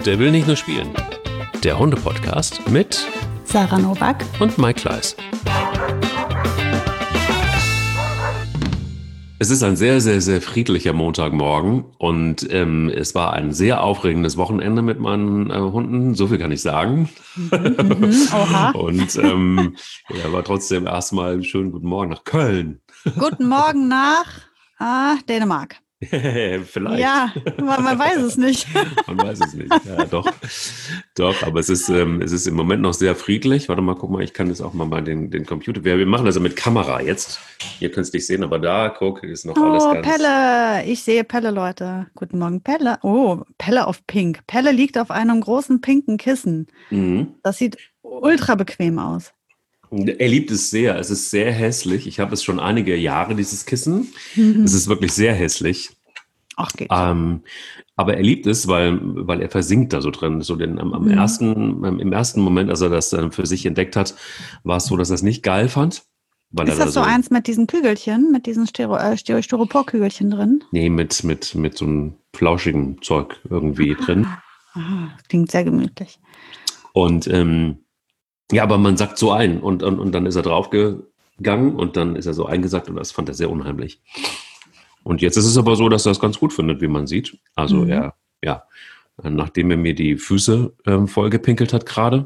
Der will nicht nur spielen. Der Hunde-Podcast mit Sarah Novak und Mike Kleiss. Es ist ein sehr, sehr, sehr friedlicher Montagmorgen und es war ein sehr aufregendes Wochenende mit meinen Hunden, so viel kann ich sagen. Oha. Und war trotzdem erstmal schönen guten Morgen nach Köln. Guten Morgen nach Dänemark. Vielleicht. Ja, man weiß es nicht. Man weiß es nicht. Ja, doch, aber es ist im Moment noch sehr friedlich. Warte mal, guck mal, ich kann jetzt auch mal den Computer. Wir machen das ja mit Kamera jetzt. Ihr könnt es nicht sehen, aber da, guck, ist noch alles ganz... Pelle, ich sehe Pelle, Leute. Guten Morgen, Pelle. Oh, Pelle auf Pink. Pelle liegt auf einem großen pinken Kissen. Mhm. Das sieht ultra bequem aus. Er liebt es sehr. Es ist sehr hässlich. Ich habe es schon einige Jahre, dieses Kissen. Es ist wirklich sehr hässlich. Ach, geht. Aber er liebt es, weil er versinkt da so drin. So im ersten Moment, als er das dann für sich entdeckt hat, war es so, dass er es nicht geil fand. Weil ist das so eins mit diesen Kügelchen, mit diesen Styropor-Kügelchen drin? Nee, mit so einem flauschigen Zeug irgendwie drin. Aha, klingt sehr gemütlich. Und ja, aber man sackt so ein und dann ist er draufgegangen und dann ist er so eingesackt und das fand er sehr unheimlich. Und jetzt ist es aber so, dass er es ganz gut findet, wie man sieht. Also nachdem er mir die Füße vollgepinkelt hat gerade,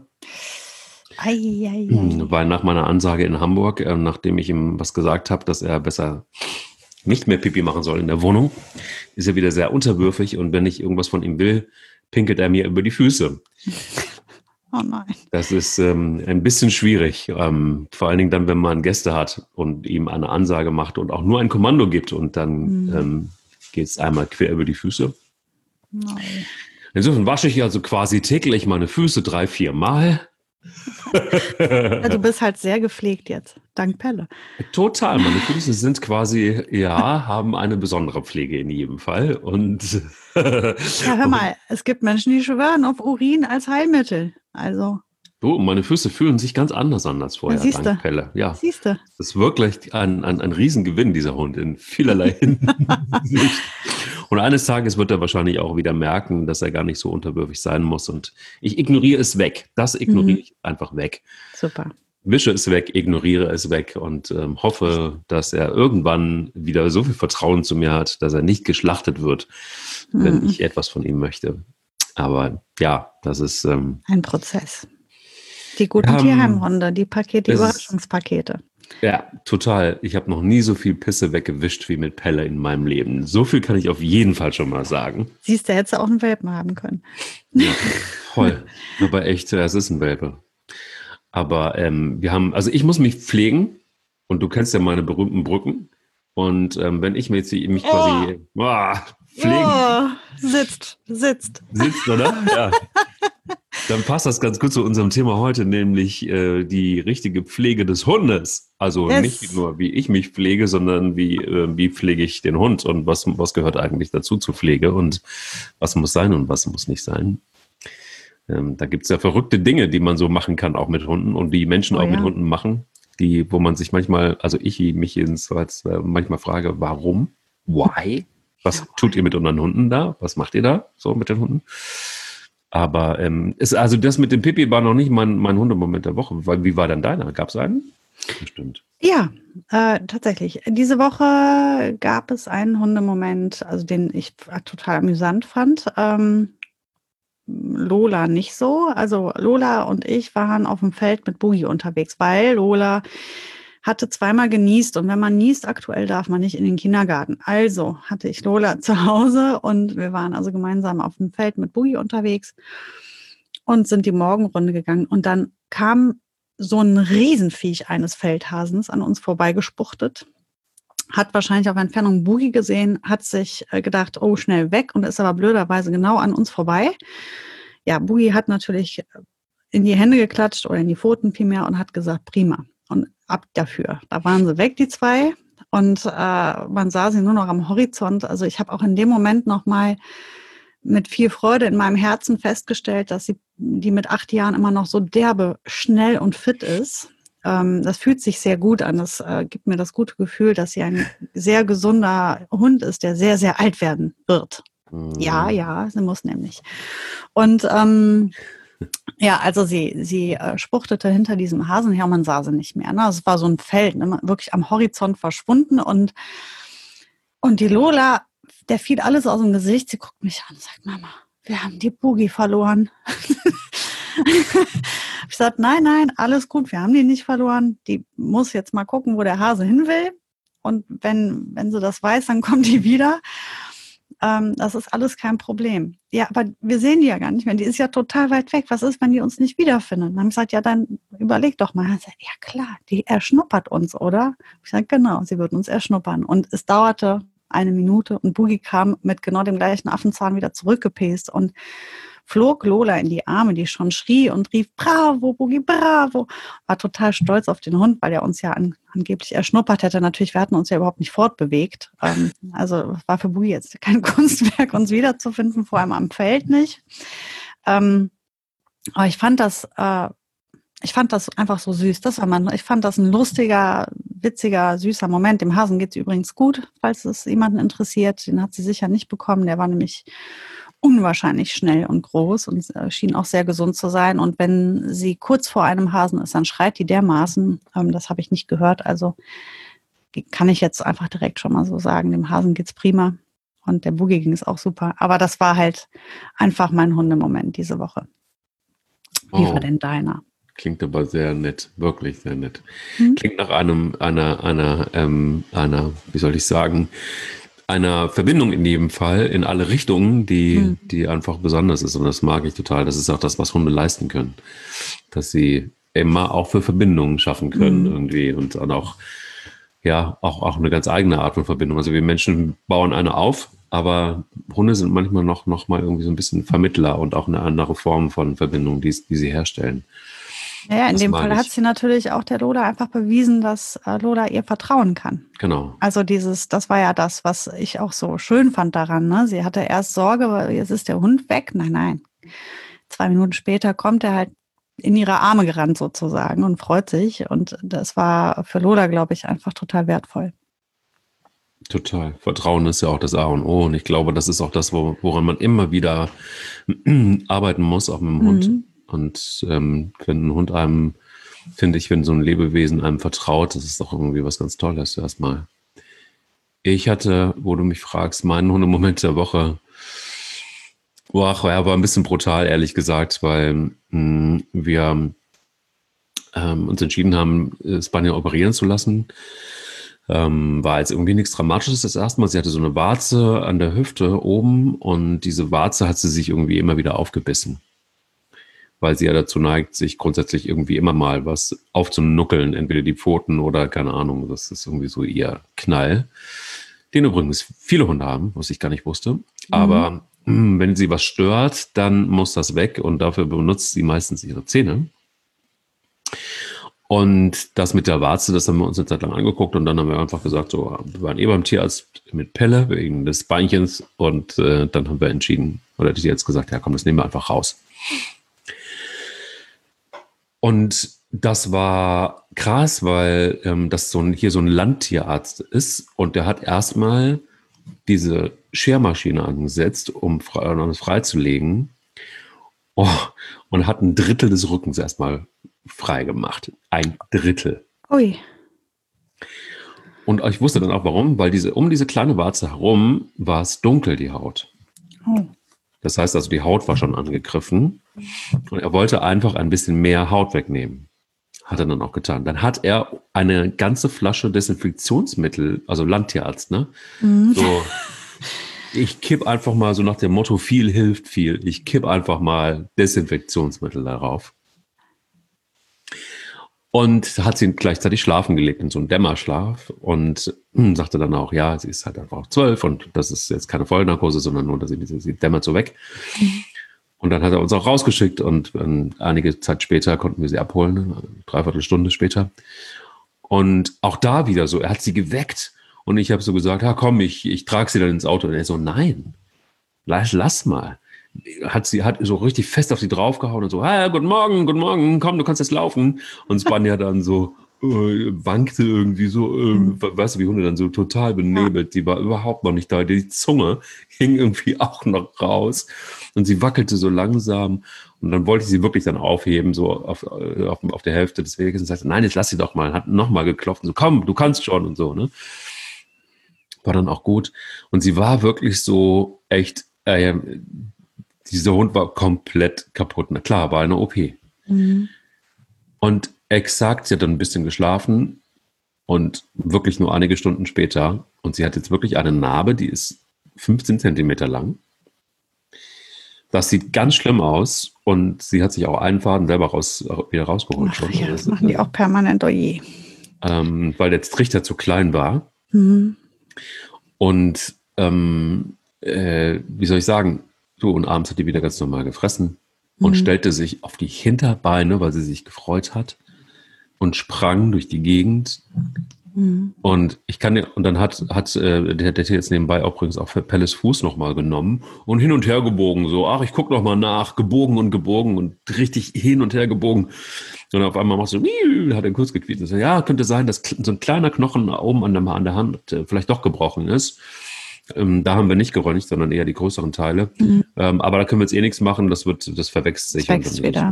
weil nach meiner Ansage in Hamburg, nachdem ich ihm was gesagt habe, dass er besser nicht mehr Pipi machen soll in der Wohnung, ist er wieder sehr unterwürfig und wenn ich irgendwas von ihm will, pinkelt er mir über die Füße. Oh nein. Das ist ein bisschen schwierig, vor allen Dingen dann, wenn man Gäste hat und ihm eine Ansage macht und auch nur ein Kommando gibt und dann geht es einmal quer über die Füße. Nein. Insofern wasche ich also quasi täglich meine Füße 3-4 Mal. Ja, du bist halt sehr gepflegt jetzt, dank Pelle. Total, meine Füße sind quasi, haben eine besondere Pflege in jedem Fall. Und ja, hör mal, es gibt Menschen, die schwören auf Urin als Heilmittel. Also. Meine Füße fühlen sich ganz anders an als vorher, dank Pelle. Ja, siehste. Das ist wirklich ein Riesengewinn, dieser Hund, in vielerlei Hinsicht. Und eines Tages wird er wahrscheinlich auch wieder merken, dass er gar nicht so unterwürfig sein muss. Und ich ignoriere es weg. Das ignoriere ich einfach weg. Super. Wische es weg, ignoriere es weg und hoffe, dass er irgendwann wieder so viel Vertrauen zu mir hat, dass er nicht geschlachtet wird, wenn ich etwas von ihm möchte. Aber ja, das ist... ein Prozess. Die guten Tierheimhunde, die Überraschungspakete. Ja, total. Ich habe noch nie so viel Pisse weggewischt wie mit Pelle in meinem Leben. So viel kann ich auf jeden Fall schon mal sagen. Siehst du, hättest du auch einen Welpen haben können. Ja, voll. Aber echt, es ist ein Welpe. Aber ich muss mich pflegen und du kennst ja meine berühmten Brücken. Und wenn ich mich quasi pflegen... Sitzt. Sitzt, oder? Ja. Dann passt das ganz gut zu unserem Thema heute, nämlich die richtige Pflege des Hundes. Also nicht nur, wie ich mich pflege, sondern wie pflege ich den Hund und was gehört eigentlich dazu zur Pflege und was muss sein und was muss nicht sein. Da gibt es ja verrückte Dinge, die man so machen kann, auch mit Hunden und die Menschen mit Hunden machen, wo man sich manchmal, also ich mich jedenfalls manchmal frage, warum? Why? Was tut ihr mit unseren Hunden da? Was macht ihr da so mit den Hunden? Aber das mit dem Pipi war noch nicht mein Hundemoment der Woche. Wie war denn deiner? Gab es einen? Bestimmt. Ja, tatsächlich. Diese Woche gab es einen Hundemoment, also den ich total amüsant fand. Lola nicht so. Also Lola und ich waren auf dem Feld mit Boogie unterwegs, weil Lola hatte zweimal genießt und wenn man niest aktuell, darf man nicht in den Kindergarten. Also hatte ich Lola zu Hause und wir waren also gemeinsam auf dem Feld mit Boogie unterwegs und sind die Morgenrunde gegangen und dann kam so ein Riesenviech eines Feldhasens an uns vorbeigespuchtet, hat wahrscheinlich auf Entfernung Boogie gesehen, hat sich gedacht, oh, schnell weg und ist aber blöderweise genau an uns vorbei. Ja, Boogie hat natürlich in die Hände geklatscht oder in die Pfoten vielmehr und hat gesagt, prima. Und ab dafür. Da waren sie weg, die zwei. Und man sah sie nur noch am Horizont. Also ich habe auch in dem Moment nochmal mit viel Freude in meinem Herzen festgestellt, dass die mit 8 Jahren immer noch so derbe, schnell und fit ist. Das fühlt sich sehr gut an. Das gibt mir das gute Gefühl, dass sie ein sehr gesunder Hund ist, der sehr, sehr alt werden wird. Ja, ja, sie muss nämlich. Und ja, also sie spuchtete hinter diesem Hasen her und man sah sie nicht mehr. Ne? Es war so ein Feld, ne? Wirklich am Horizont verschwunden. Und die Lola, der fiel alles aus dem Gesicht. Sie guckt mich an und sagt, Mama, wir haben die Boogie verloren. Ich sagte, nein, alles gut, wir haben die nicht verloren. Die muss jetzt mal gucken, wo der Hase hin will. Und wenn sie das weiß, dann kommt die wieder. Das ist alles kein Problem. Ja, aber wir sehen die ja gar nicht mehr. Die ist ja total weit weg. Was ist, wenn die uns nicht wiederfinden? Dann haben ich gesagt, ja, dann überleg doch mal. Dann sagt, ja klar, die erschnuppert uns, oder? Ich sage, genau, sie wird uns erschnuppern. Und es dauerte 1 Minute und Boogie kam mit genau dem gleichen Affenzahn wieder zurückgepäst und flog Lola in die Arme, die schon schrie und rief, bravo, Boogie, bravo. War total stolz auf den Hund, weil er uns ja angeblich erschnuppert hätte. Natürlich, wir hatten uns ja überhaupt nicht fortbewegt. Also war für Boogie jetzt kein Kunstwerk, uns wiederzufinden, vor allem am Feld nicht. Aber ich fand das einfach so süß. Ich fand das ein lustiger, witziger, süßer Moment. Dem Hasen geht es übrigens gut, falls es jemanden interessiert. Den hat sie sicher nicht bekommen. Der war nämlich unwahrscheinlich schnell und groß und schien auch sehr gesund zu sein. Und wenn sie kurz vor einem Hasen ist, dann schreit die dermaßen. Das habe ich nicht gehört. Also kann ich jetzt einfach direkt schon mal so sagen, dem Hasen geht's prima. Und der Boogie ging es auch super. Aber das war halt einfach mein Hundemoment diese Woche. Wie war denn deiner? Klingt aber sehr nett, wirklich sehr nett. Klingt nach wie soll ich sagen, einer Verbindung in jedem Fall, in alle Richtungen, die einfach besonders ist. Und das mag ich total. Das ist auch das, was Hunde leisten können. Dass sie immer auch für Verbindungen schaffen können irgendwie und dann auch eine ganz eigene Art von Verbindung. Also wir Menschen bauen eine auf, aber Hunde sind manchmal noch mal irgendwie so ein bisschen Vermittler und auch eine andere Form von Verbindung, die sie herstellen. Naja, in dem Fall hat sie natürlich auch der Lola einfach bewiesen, dass Lola ihr vertrauen kann. Genau. Also das war ja das, was ich auch so schön fand daran. Ne? Sie hatte erst Sorge, weil jetzt ist der Hund weg. Nein. 2 Minuten später kommt er halt in ihre Arme gerannt sozusagen und freut sich. Und das war für Lola, glaube ich, einfach total wertvoll. Total. Vertrauen ist ja auch das A und O. Und ich glaube, das ist auch das, woran man immer wieder arbeiten muss, auch mit dem Hund. Und wenn ein Hund einem, finde ich, wenn so ein Lebewesen einem vertraut, das ist doch irgendwie was ganz Tolles erstmal. Ich hatte, wo du mich fragst, meinen Hundemoment der Woche, war ein bisschen brutal, ehrlich gesagt, weil wir uns entschieden haben, Spanier operieren zu lassen. War jetzt irgendwie nichts Dramatisches das erste Mal. Sie hatte so eine Warze an der Hüfte oben und diese Warze hat sie sich irgendwie immer wieder aufgebissen. Weil sie ja dazu neigt, sich grundsätzlich irgendwie immer mal was aufzunuckeln, entweder die Pfoten oder keine Ahnung, das ist irgendwie so ihr Knall, den übrigens viele Hunde haben, was ich gar nicht wusste. Aber wenn sie was stört, dann muss das weg und dafür benutzt sie meistens ihre Zähne. Und das mit der Warze, das haben wir uns eine Zeit lang angeguckt und dann haben wir einfach gesagt, so, wir waren beim Tierarzt mit Pelle wegen des Beinchens und dann haben wir entschieden, oder die jetzt gesagt, ja komm, das nehmen wir einfach raus. Und das war krass, weil das hier so ein Landtierarzt ist und der hat erstmal diese Schermaschine angesetzt, um es freizulegen. Und hat 1/3 des Rückens erstmal frei gemacht. 1/3. Ui. Und ich wusste dann auch warum, weil um diese kleine Warze herum war es dunkel, die Haut. Oh. Das heißt also, die Haut war schon angegriffen und er wollte einfach ein bisschen mehr Haut wegnehmen. Hat er dann auch getan. Dann hat er eine ganze Flasche Desinfektionsmittel, also Landtierarzt, ne? So, ich kipp einfach mal so nach dem Motto, viel hilft viel. Ich kipp einfach mal Desinfektionsmittel darauf. Und hat sie gleichzeitig schlafen gelegt in so einen Dämmerschlaf und sagte dann auch, ja, sie ist halt einfach 12 und das ist jetzt keine Vollnarkose, sondern nur, dass sie dämmert so weg. Und dann hat er uns auch rausgeschickt und einige Zeit später konnten wir sie abholen, 3/4 Stunde später. Und auch da wieder so, er hat sie geweckt und ich habe so gesagt, ja komm, ich trage sie dann ins Auto. Und er so, nein, lass mal. Hat so richtig fest auf sie draufgehauen und so, hey, guten Morgen, komm, du kannst jetzt laufen. Und Spanja dann so, wankte irgendwie so, weißt du, wie Hunde dann so total benebelt, die war überhaupt noch nicht da, die Zunge hing irgendwie auch noch raus und sie wackelte so langsam und dann wollte ich sie wirklich dann aufheben, so auf der Hälfte des Weges und sagte, nein, jetzt lass sie doch mal, hat nochmal geklopft und so, komm, du kannst schon und so, ne? War dann auch gut und sie war wirklich so echt, dieser Hund war komplett kaputt, na klar, war eine OP. Und exakt, sie hat dann ein bisschen geschlafen und wirklich nur einige Stunden später. Und sie hat jetzt wirklich eine Narbe, die ist 15 Zentimeter lang. Das sieht ganz schlimm aus und sie hat sich auch einen Faden selber wieder rausgeholt. Ach, ja, das machen die auch permanent, oje. Weil der Trichter zu klein war. Und wie soll ich sagen, so und abends hat die wieder ganz normal gefressen. Und stellte sich auf die Hinterbeine, weil sie sich gefreut hat und sprang durch die Gegend. Und dann hat der jetzt nebenbei auch übrigens auch Pelles Fuß nochmal genommen und hin und her gebogen, so, ach, ich guck noch mal nach, gebogen und richtig hin und her gebogen. Und auf einmal machst du, hat er kurz gequiekt. Und so, ja, könnte sein, dass so ein kleiner Knochen oben an der Hand vielleicht doch gebrochen ist. Da haben wir nicht geröntgt, sondern eher die größeren Teile. Aber da können wir jetzt nichts machen, das verwechselt sich. Das wächst wieder.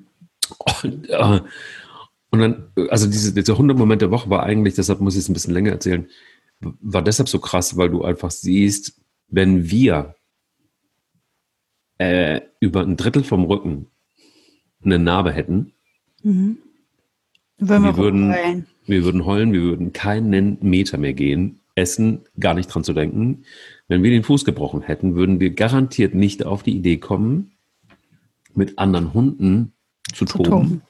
Und dann, also dieser Hundemoment der Woche war eigentlich, deshalb muss ich es ein bisschen länger erzählen, war deshalb so krass, weil du einfach siehst, wenn wir über ein Drittel vom Rücken eine Narbe hätten, wir würden heulen, wir würden keinen Meter mehr gehen, essen, gar nicht dran zu denken. Wenn wir den Fuß gebrochen hätten, würden wir garantiert nicht auf die Idee kommen, mit anderen Hunden zu toben.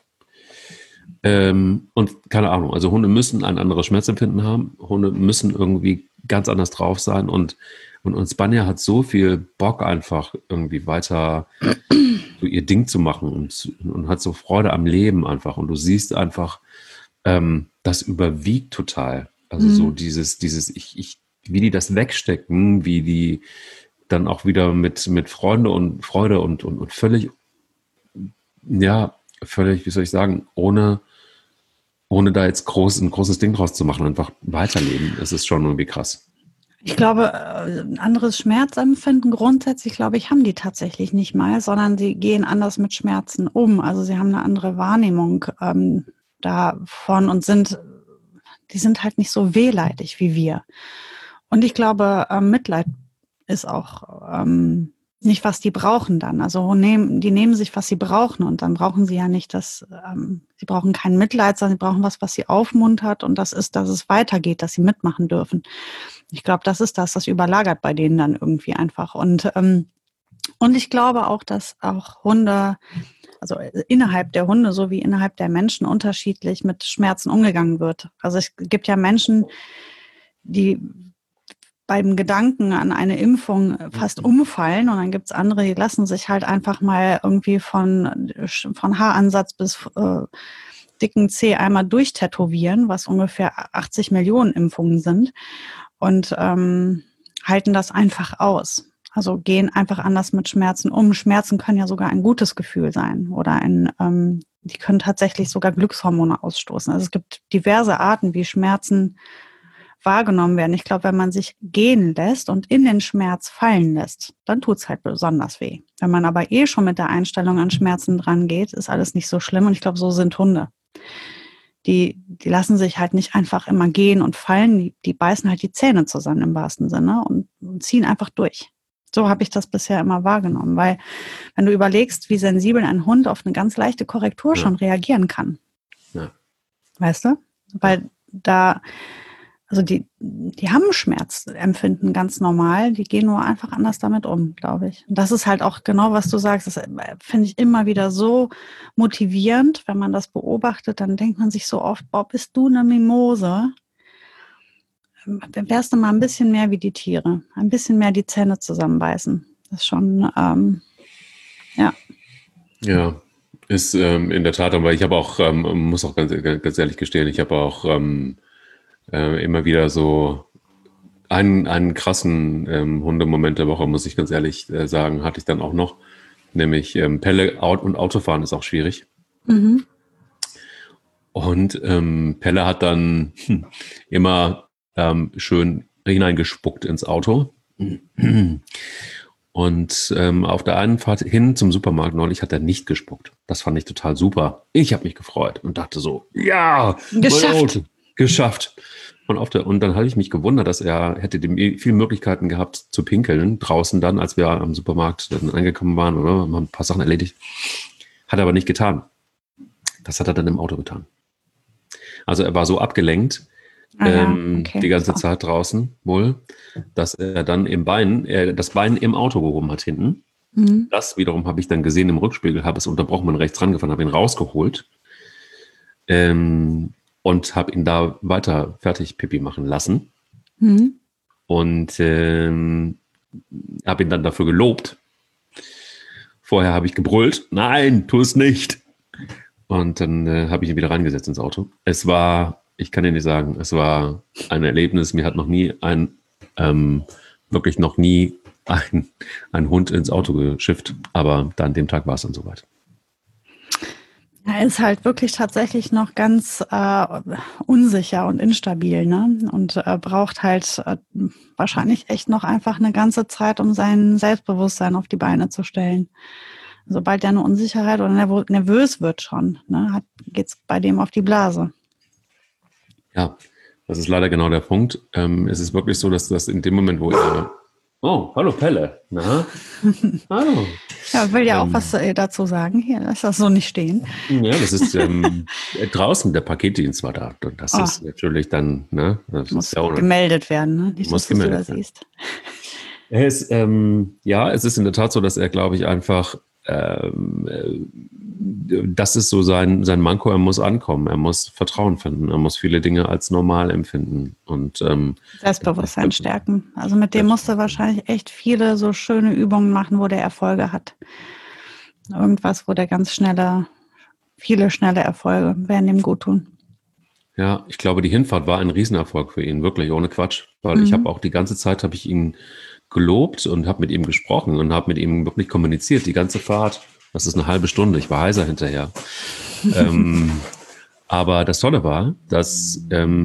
Und keine Ahnung, also Hunde müssen ein anderes Schmerzempfinden haben, Hunde müssen irgendwie ganz anders drauf sein und Spanier hat so viel Bock einfach irgendwie weiter so ihr Ding zu machen und hat so Freude am Leben einfach und du siehst einfach, das überwiegt total. Also so dieses wie die das wegstecken, wie die dann auch wieder mit Freude und völlig, wie soll ich sagen, ohne da jetzt ein großes Ding draus zu machen, einfach weiterleben, das ist schon irgendwie krass. Ich glaube, ein anderes Schmerzempfinden grundsätzlich, glaube ich, haben die tatsächlich nicht mal, sondern sie gehen anders mit Schmerzen um. Also sie haben eine andere Wahrnehmung davon und die sind halt nicht so wehleidig wie wir. Und ich glaube, Mitleid ist auch nicht, was die brauchen dann. Also die nehmen sich, was sie brauchen und dann brauchen sie ja nicht sie brauchen kein Mitleid, sondern sie brauchen was sie aufmuntert und das ist, dass es weitergeht, dass sie mitmachen dürfen. Ich glaube, das ist das überlagert bei denen dann irgendwie einfach. Und ich glaube auch, dass auch Hunde, also innerhalb der Hunde sowie innerhalb der Menschen unterschiedlich mit Schmerzen umgegangen wird. Also es gibt ja Menschen, die beim Gedanken an eine Impfung fast umfallen und dann gibt es andere, die lassen sich halt einfach mal irgendwie von Haaransatz bis dicken Zeh einmal durchtätowieren, was ungefähr 80 Millionen Impfungen sind und halten das einfach aus. Also gehen einfach anders mit Schmerzen um. Schmerzen können ja sogar ein gutes Gefühl sein oder die können tatsächlich sogar Glückshormone ausstoßen. Also es gibt diverse Arten, wie Schmerzen wahrgenommen werden. Ich glaube, wenn man sich gehen lässt und in den Schmerz fallen lässt, dann tut es halt besonders weh. Wenn man aber schon mit der Einstellung an Schmerzen dran geht, ist alles nicht so schlimm. Und ich glaube, so sind Hunde. Die lassen sich halt nicht einfach immer gehen und fallen. Die beißen halt die Zähne zusammen im wahrsten Sinne und ziehen einfach durch. So habe ich das bisher immer wahrgenommen. Weil wenn du überlegst, wie sensibel ein Hund auf eine ganz leichte Korrektur schon reagieren kann. Ja. Weißt du? Weil also die haben Schmerzempfinden ganz normal, die gehen nur einfach anders damit um, glaube ich. Und das ist halt auch genau, was du sagst, das finde ich immer wieder so motivierend, wenn man das beobachtet, dann denkt man sich so oft, boah, bist du eine Mimose? Dann wärst du mal ein bisschen mehr wie die Tiere, ein bisschen mehr die Zähne zusammenbeißen. Das ist schon, ja. Ja, ist in der Tat, aber ich habe auch, muss auch ganz ehrlich gestehen, ich habe auch immer wieder so einen krassen Hundemoment der Woche, muss ich ganz ehrlich sagen, hatte ich dann auch noch. Nämlich Pelle und Autofahren ist auch schwierig. Und Pelle hat dann immer schön hineingespuckt ins Auto. Und auf der einen Fahrt hin zum Supermarkt neulich hat er nicht gespuckt. Das fand ich total super. Ich habe mich gefreut und dachte so, ja, mein Auto, geschafft. Und dann habe ich mich gewundert, dass er hätte viele Möglichkeiten gehabt zu pinkeln, draußen dann, als wir am Supermarkt dann angekommen waren oder haben ein paar Sachen erledigt. Hat er aber nicht getan. Das hat er dann im Auto getan. Also er war so abgelenkt, die ganze Zeit draußen wohl, dass er dann das Bein im Auto gehoben hat hinten. Mhm. Das wiederum habe ich dann gesehen im Rückspiegel, habe es unterbrochen, bin rechts rangefahren, habe ihn rausgeholt und habe ihn da weiter fertig Pipi machen lassen. Mhm. Und habe ihn dann dafür gelobt. Vorher habe ich gebrüllt, nein, tu es nicht. Und dann habe ich ihn wieder reingesetzt ins Auto. Ich kann dir nicht sagen, es war ein Erlebnis. Mir hat wirklich noch nie ein Hund ins Auto geschifft. Aber an dem Tag war es dann soweit. Er ist halt wirklich tatsächlich noch ganz unsicher und instabil, ne? Und braucht halt wahrscheinlich echt noch einfach eine ganze Zeit, um sein Selbstbewusstsein auf die Beine zu stellen. Sobald er eine Unsicherheit oder nervös wird schon, ne, geht's bei dem auf die Blase. Ja, das ist leider genau der Punkt. Es ist wirklich so, dass das in dem Moment, wo er... Oh, hallo Pelle. Na? Hallo. Ja, will ja auch was dazu sagen. Hier, lass das so nicht stehen. Ja, das ist draußen, der Paketdienst war da. Das ist natürlich dann... Ne, das muss gemeldet werden, ne? Nicht, dass du das siehst. Es ist in der Tat so, dass er, glaube ich, einfach... das ist so sein Manko, er muss ankommen, er muss Vertrauen finden, er muss viele Dinge als normal empfinden und Selbstbewusstsein stärken. Also mit dem musst du wahrscheinlich echt viele so schöne Übungen machen, wo der Erfolge hat. Irgendwas, wo der viele schnelle Erfolge werden ihm gut tun. Ja, ich glaube, die Hinfahrt war ein Riesenerfolg für ihn, wirklich, ohne Quatsch, weil ich habe auch die ganze Zeit, habe ich ihn gelobt und habe mit ihm gesprochen und habe mit ihm wirklich kommuniziert, die ganze Fahrt. Das ist eine halbe Stunde, ich war heiser hinterher. Aber das Tolle war, dass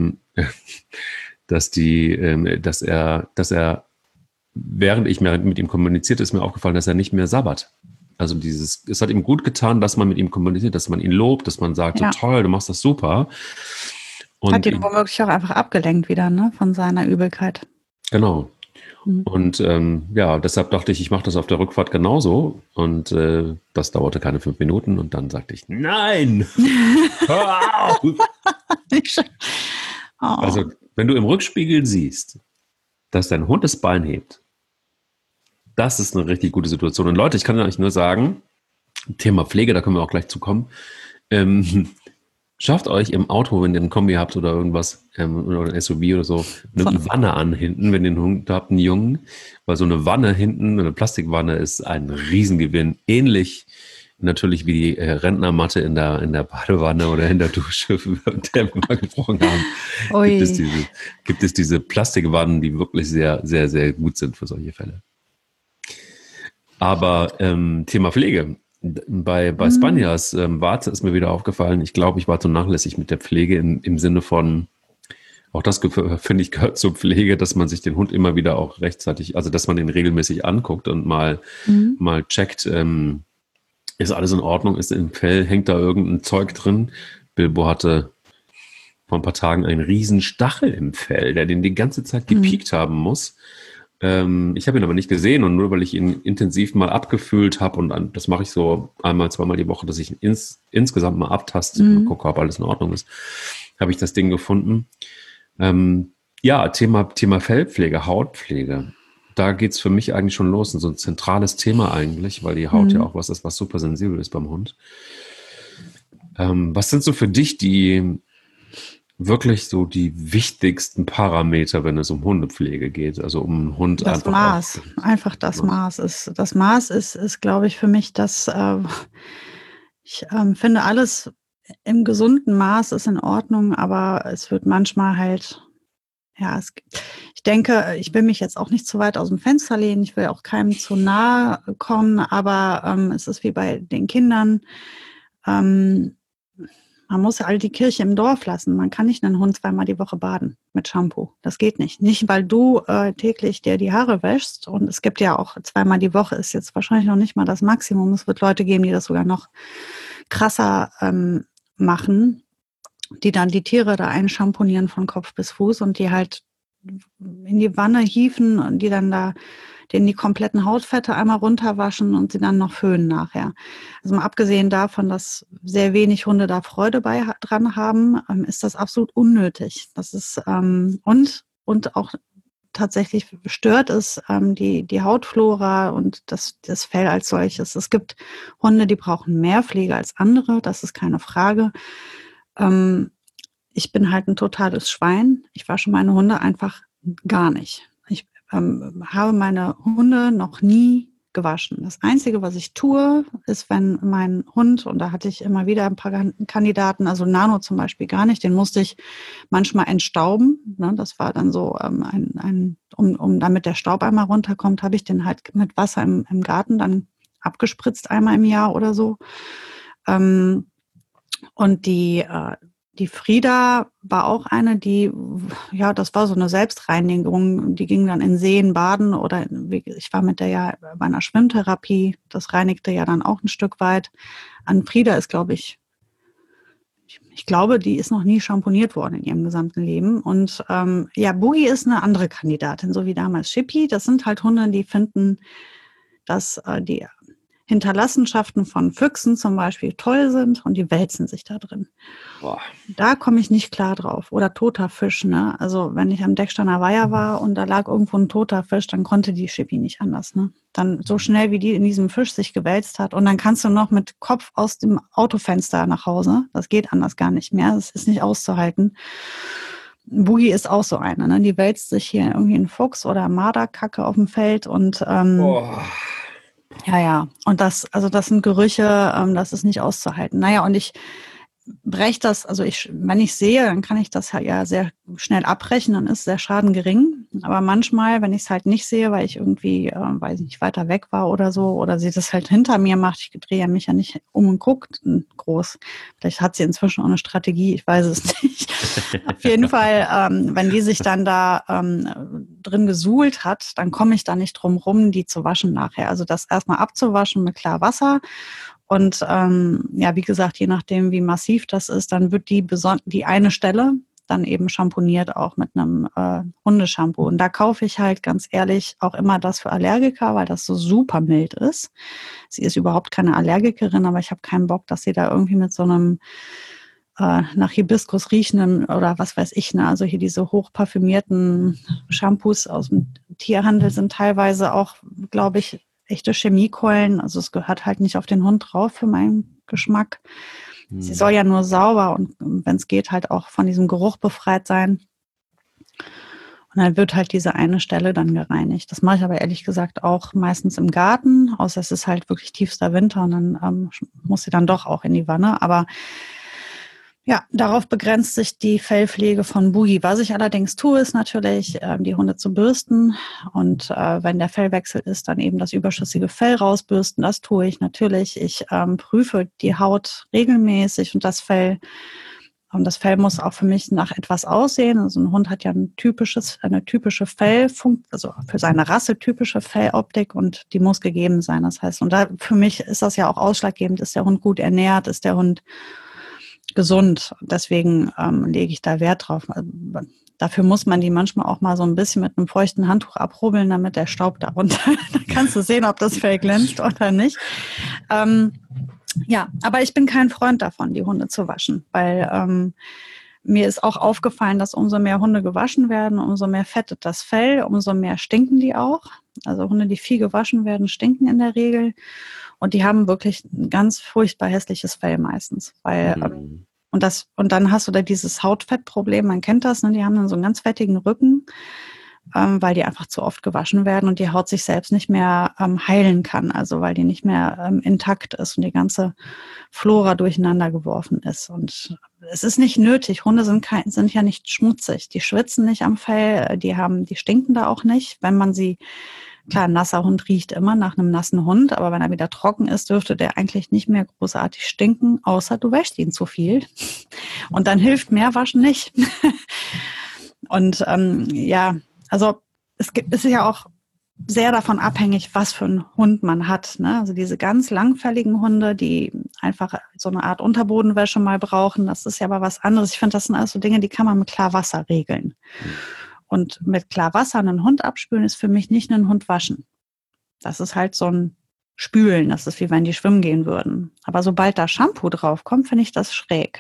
er, während ich mit ihm kommuniziert, ist mir aufgefallen, dass er nicht mehr sabbert. Also es hat ihm gut getan, dass man mit ihm kommuniziert, dass man ihn lobt, dass man sagt, so toll, du machst das super. Und hat ihn womöglich auch einfach abgelenkt wieder, ne, von seiner Übelkeit. Genau. Und deshalb dachte ich mache das auf der Rückfahrt genauso. Und das dauerte keine 5 Minuten. Und dann sagte ich, nein! Hör auf! Also, wenn du im Rückspiegel siehst, dass dein Hund das Bein hebt, das ist eine richtig gute Situation. Und Leute, ich kann euch nur sagen, Thema Pflege, da können wir auch gleich zu kommen. Schafft euch im Auto, wenn ihr einen Kombi habt oder irgendwas, oder ein SUV oder so, eine Wanne an hinten, wenn ihr einen Hund habt, einen Jungen. Weil so eine Wanne hinten, eine Plastikwanne ist ein Riesengewinn. Ähnlich natürlich wie die Rentnermatte in der Badewanne oder in der Dusche, über der wir mal gesprochen haben. Gibt es diese Plastikwannen, die wirklich sehr, sehr, sehr gut sind für solche Fälle. Aber Thema Pflege. Bei Spanias Warze ist mir wieder aufgefallen, ich glaube, ich war zu nachlässig mit der Pflege im Sinne von, auch das finde ich gehört zur Pflege, dass man sich den Hund immer wieder auch rechtzeitig, also dass man ihn regelmäßig anguckt und mal checkt, ist alles in Ordnung, ist im Fell, hängt da irgendein Zeug drin. Bilbo hatte vor ein paar Tagen einen riesen Stachel im Fell, der den die ganze Zeit gepiekt haben muss. Ich habe ihn aber nicht gesehen und nur weil ich ihn intensiv mal abgefühlt habe und das mache ich so einmal, zweimal die Woche, dass ich ihn insgesamt mal abtaste, mal gucke, ob alles in Ordnung ist, habe ich das Ding gefunden. Thema Fellpflege, Hautpflege. Da geht es für mich eigentlich schon los, so ein zentrales Thema eigentlich, weil die Haut ja auch was ist, was super sensibel ist beim Hund. Was sind so für dich wirklich so die wichtigsten Parameter, wenn es um Hundepflege geht, also um einen Hund das Maß. Einfach das Maß ist, glaube ich, für mich das, ich finde alles im gesunden Maß ist in Ordnung, aber es wird manchmal halt, ich denke, ich will mich jetzt auch nicht zu weit aus dem Fenster lehnen, ich will auch keinem zu nahe kommen, aber es ist wie bei den Kindern, Man muss ja all die Kirche im Dorf lassen. Man kann nicht einen Hund zweimal die Woche baden mit Shampoo. Das geht nicht. Nicht, weil du täglich dir die Haare wäschst. Und es gibt ja auch zweimal die Woche, ist jetzt wahrscheinlich noch nicht mal das Maximum. Es wird Leute geben, die das sogar noch krasser machen, die dann die Tiere da einschamponieren von Kopf bis Fuß und die halt in die Wanne hieven und die dann da denen die kompletten Hautfette einmal runterwaschen und sie dann noch föhnen nachher. Also mal abgesehen davon, dass sehr wenig Hunde da Freude dran haben, ist das absolut unnötig. Das ist und auch tatsächlich stört es die Hautflora und das Fell als solches. Es gibt Hunde, die brauchen mehr Pflege als andere, das ist keine Frage. Ich bin halt ein totales Schwein. Ich wasche meine Hunde einfach gar nicht. Ich habe meine Hunde noch nie gewaschen. Das Einzige, was ich tue, ist, wenn mein Hund, und da hatte ich immer wieder ein paar Kandidaten, also Nano zum Beispiel gar nicht, den musste ich manchmal entstauben. Ne? Das war dann so, damit der Staub einmal runterkommt, habe ich den halt mit Wasser im Garten dann abgespritzt einmal im Jahr oder so. Und die Frieda war auch eine, ja, das war so eine Selbstreinigung, die ging dann in Seen baden oder ich war mit der ja bei einer Schwimmtherapie, das reinigte ja dann auch ein Stück weit. An Frieda ist, glaube ich glaube, die ist noch nie schamponiert worden in ihrem gesamten Leben. Und ja, Boogie ist eine andere Kandidatin, so wie damals Chippy. Das sind halt Hunde, die finden, dass die Hinterlassenschaften von Füchsen zum Beispiel toll sind und die wälzen sich da drin. Boah. Da komme ich nicht klar drauf. Oder toter Fisch, ne? Also wenn ich am Decksteiner Weiher war und da lag irgendwo ein toter Fisch, dann konnte die Chippy nicht anders, ne? Dann so schnell, wie die in diesem Fisch sich gewälzt hat und dann kannst du noch mit Kopf aus dem Autofenster nach Hause. Das geht anders gar nicht mehr. Das ist nicht auszuhalten. Boogie ist auch so eine, ne? Die wälzt sich hier irgendwie ein Fuchs oder Marderkacke auf dem Feld und ja. Und das sind Gerüche, das ist nicht auszuhalten. Naja, und ich breche das, also wenn ich sehe, dann kann ich das ja sehr schnell abbrechen, dann ist der Schaden gering. Aber manchmal, wenn ich es halt nicht sehe, weil ich irgendwie, weiß nicht, weiter weg war oder so, oder sie das halt hinter mir macht, ich drehe ja mich ja nicht um und gucke groß. Vielleicht hat sie inzwischen auch eine Strategie, ich weiß es nicht. Auf jeden Fall, wenn die sich dann da drin gesuhlt hat, dann komme ich da nicht drum rum, die zu waschen nachher. Also das erstmal abzuwaschen mit klar Wasser. Und ja, wie gesagt, je nachdem, wie massiv das ist, dann wird die eine Stelle dann eben schamponiert auch mit einem Hundeshampoo. Und da kaufe ich halt ganz ehrlich auch immer das für Allergiker, weil das so super mild ist. Sie ist überhaupt keine Allergikerin, aber ich habe keinen Bock, dass sie da irgendwie mit so einem nach Hibiskus riechenden oder was weiß ich, ne? Also hier diese hochparfümierten Shampoos aus dem Tierhandel sind teilweise auch, glaube ich, echte Chemiekeulen. Also es gehört halt nicht auf den Hund drauf für meinen Geschmack. Sie soll ja nur sauber und wenn es geht, halt auch von diesem Geruch befreit sein. Und dann wird halt diese eine Stelle dann gereinigt. Das mache ich aber ehrlich gesagt auch meistens im Garten, außer es ist halt wirklich tiefster Winter und dann muss sie dann doch auch in die Wanne. Aber ja, darauf begrenzt sich die Fellpflege von Boogie. Was ich allerdings tue, ist natürlich, die Hunde zu bürsten. Und wenn der Fellwechsel ist, dann eben das überschüssige Fell rausbürsten. Das tue ich natürlich. Ich prüfe die Haut regelmäßig und das Fell muss auch für mich nach etwas aussehen. Also ein Hund hat ja eine typische also für seine Rasse typische Felloptik und die muss gegeben sein. Das heißt, und da für mich ist das ja auch ausschlaggebend, ist der Hund gut ernährt, ist der Hund gesund. Deswegen lege ich da Wert drauf. Also, dafür muss man die manchmal auch mal so ein bisschen mit einem feuchten Handtuch abrubbeln, damit der Staub da runter. Da kannst du sehen, ob das Fell glänzt oder nicht. Ja, aber ich bin kein Freund davon, die Hunde zu waschen, weil mir ist auch aufgefallen, dass umso mehr Hunde gewaschen werden, umso mehr fettet das Fell, umso mehr stinken die auch. Also Hunde, die viel gewaschen werden, stinken in der Regel. Und die haben wirklich ein ganz furchtbar hässliches Fell meistens. Weil, und dann hast du da dieses Hautfettproblem, man kennt das, ne? Die haben dann so einen ganz fettigen Rücken, weil die einfach zu oft gewaschen werden und die Haut sich selbst nicht mehr heilen kann. Also weil die nicht mehr intakt ist und die ganze Flora durcheinander geworfen ist. Und es ist nicht nötig. Hunde sind ja nicht schmutzig. Die schwitzen nicht am Fell, die stinken da auch nicht, wenn man sie Klar, ein nasser Hund riecht immer nach einem nassen Hund, aber wenn er wieder trocken ist, dürfte der eigentlich nicht mehr großartig stinken, außer du wäschst ihn zu viel. Und dann hilft mehr Waschen nicht. Und also es ist ja auch sehr davon abhängig, was für einen Hund man hat. Ne? Also diese ganz langfälligen Hunde, die einfach so eine Art Unterbodenwäsche mal brauchen, das ist ja aber was anderes. Ich finde, das sind alles so Dinge, die kann man mit Klarwasser regeln. Und mit Klarwasser einen Hund abspülen ist für mich nicht einen Hund waschen. Das ist halt so ein Spülen, das ist wie wenn die schwimmen gehen würden. Aber sobald da Shampoo drauf kommt, finde ich das schräg.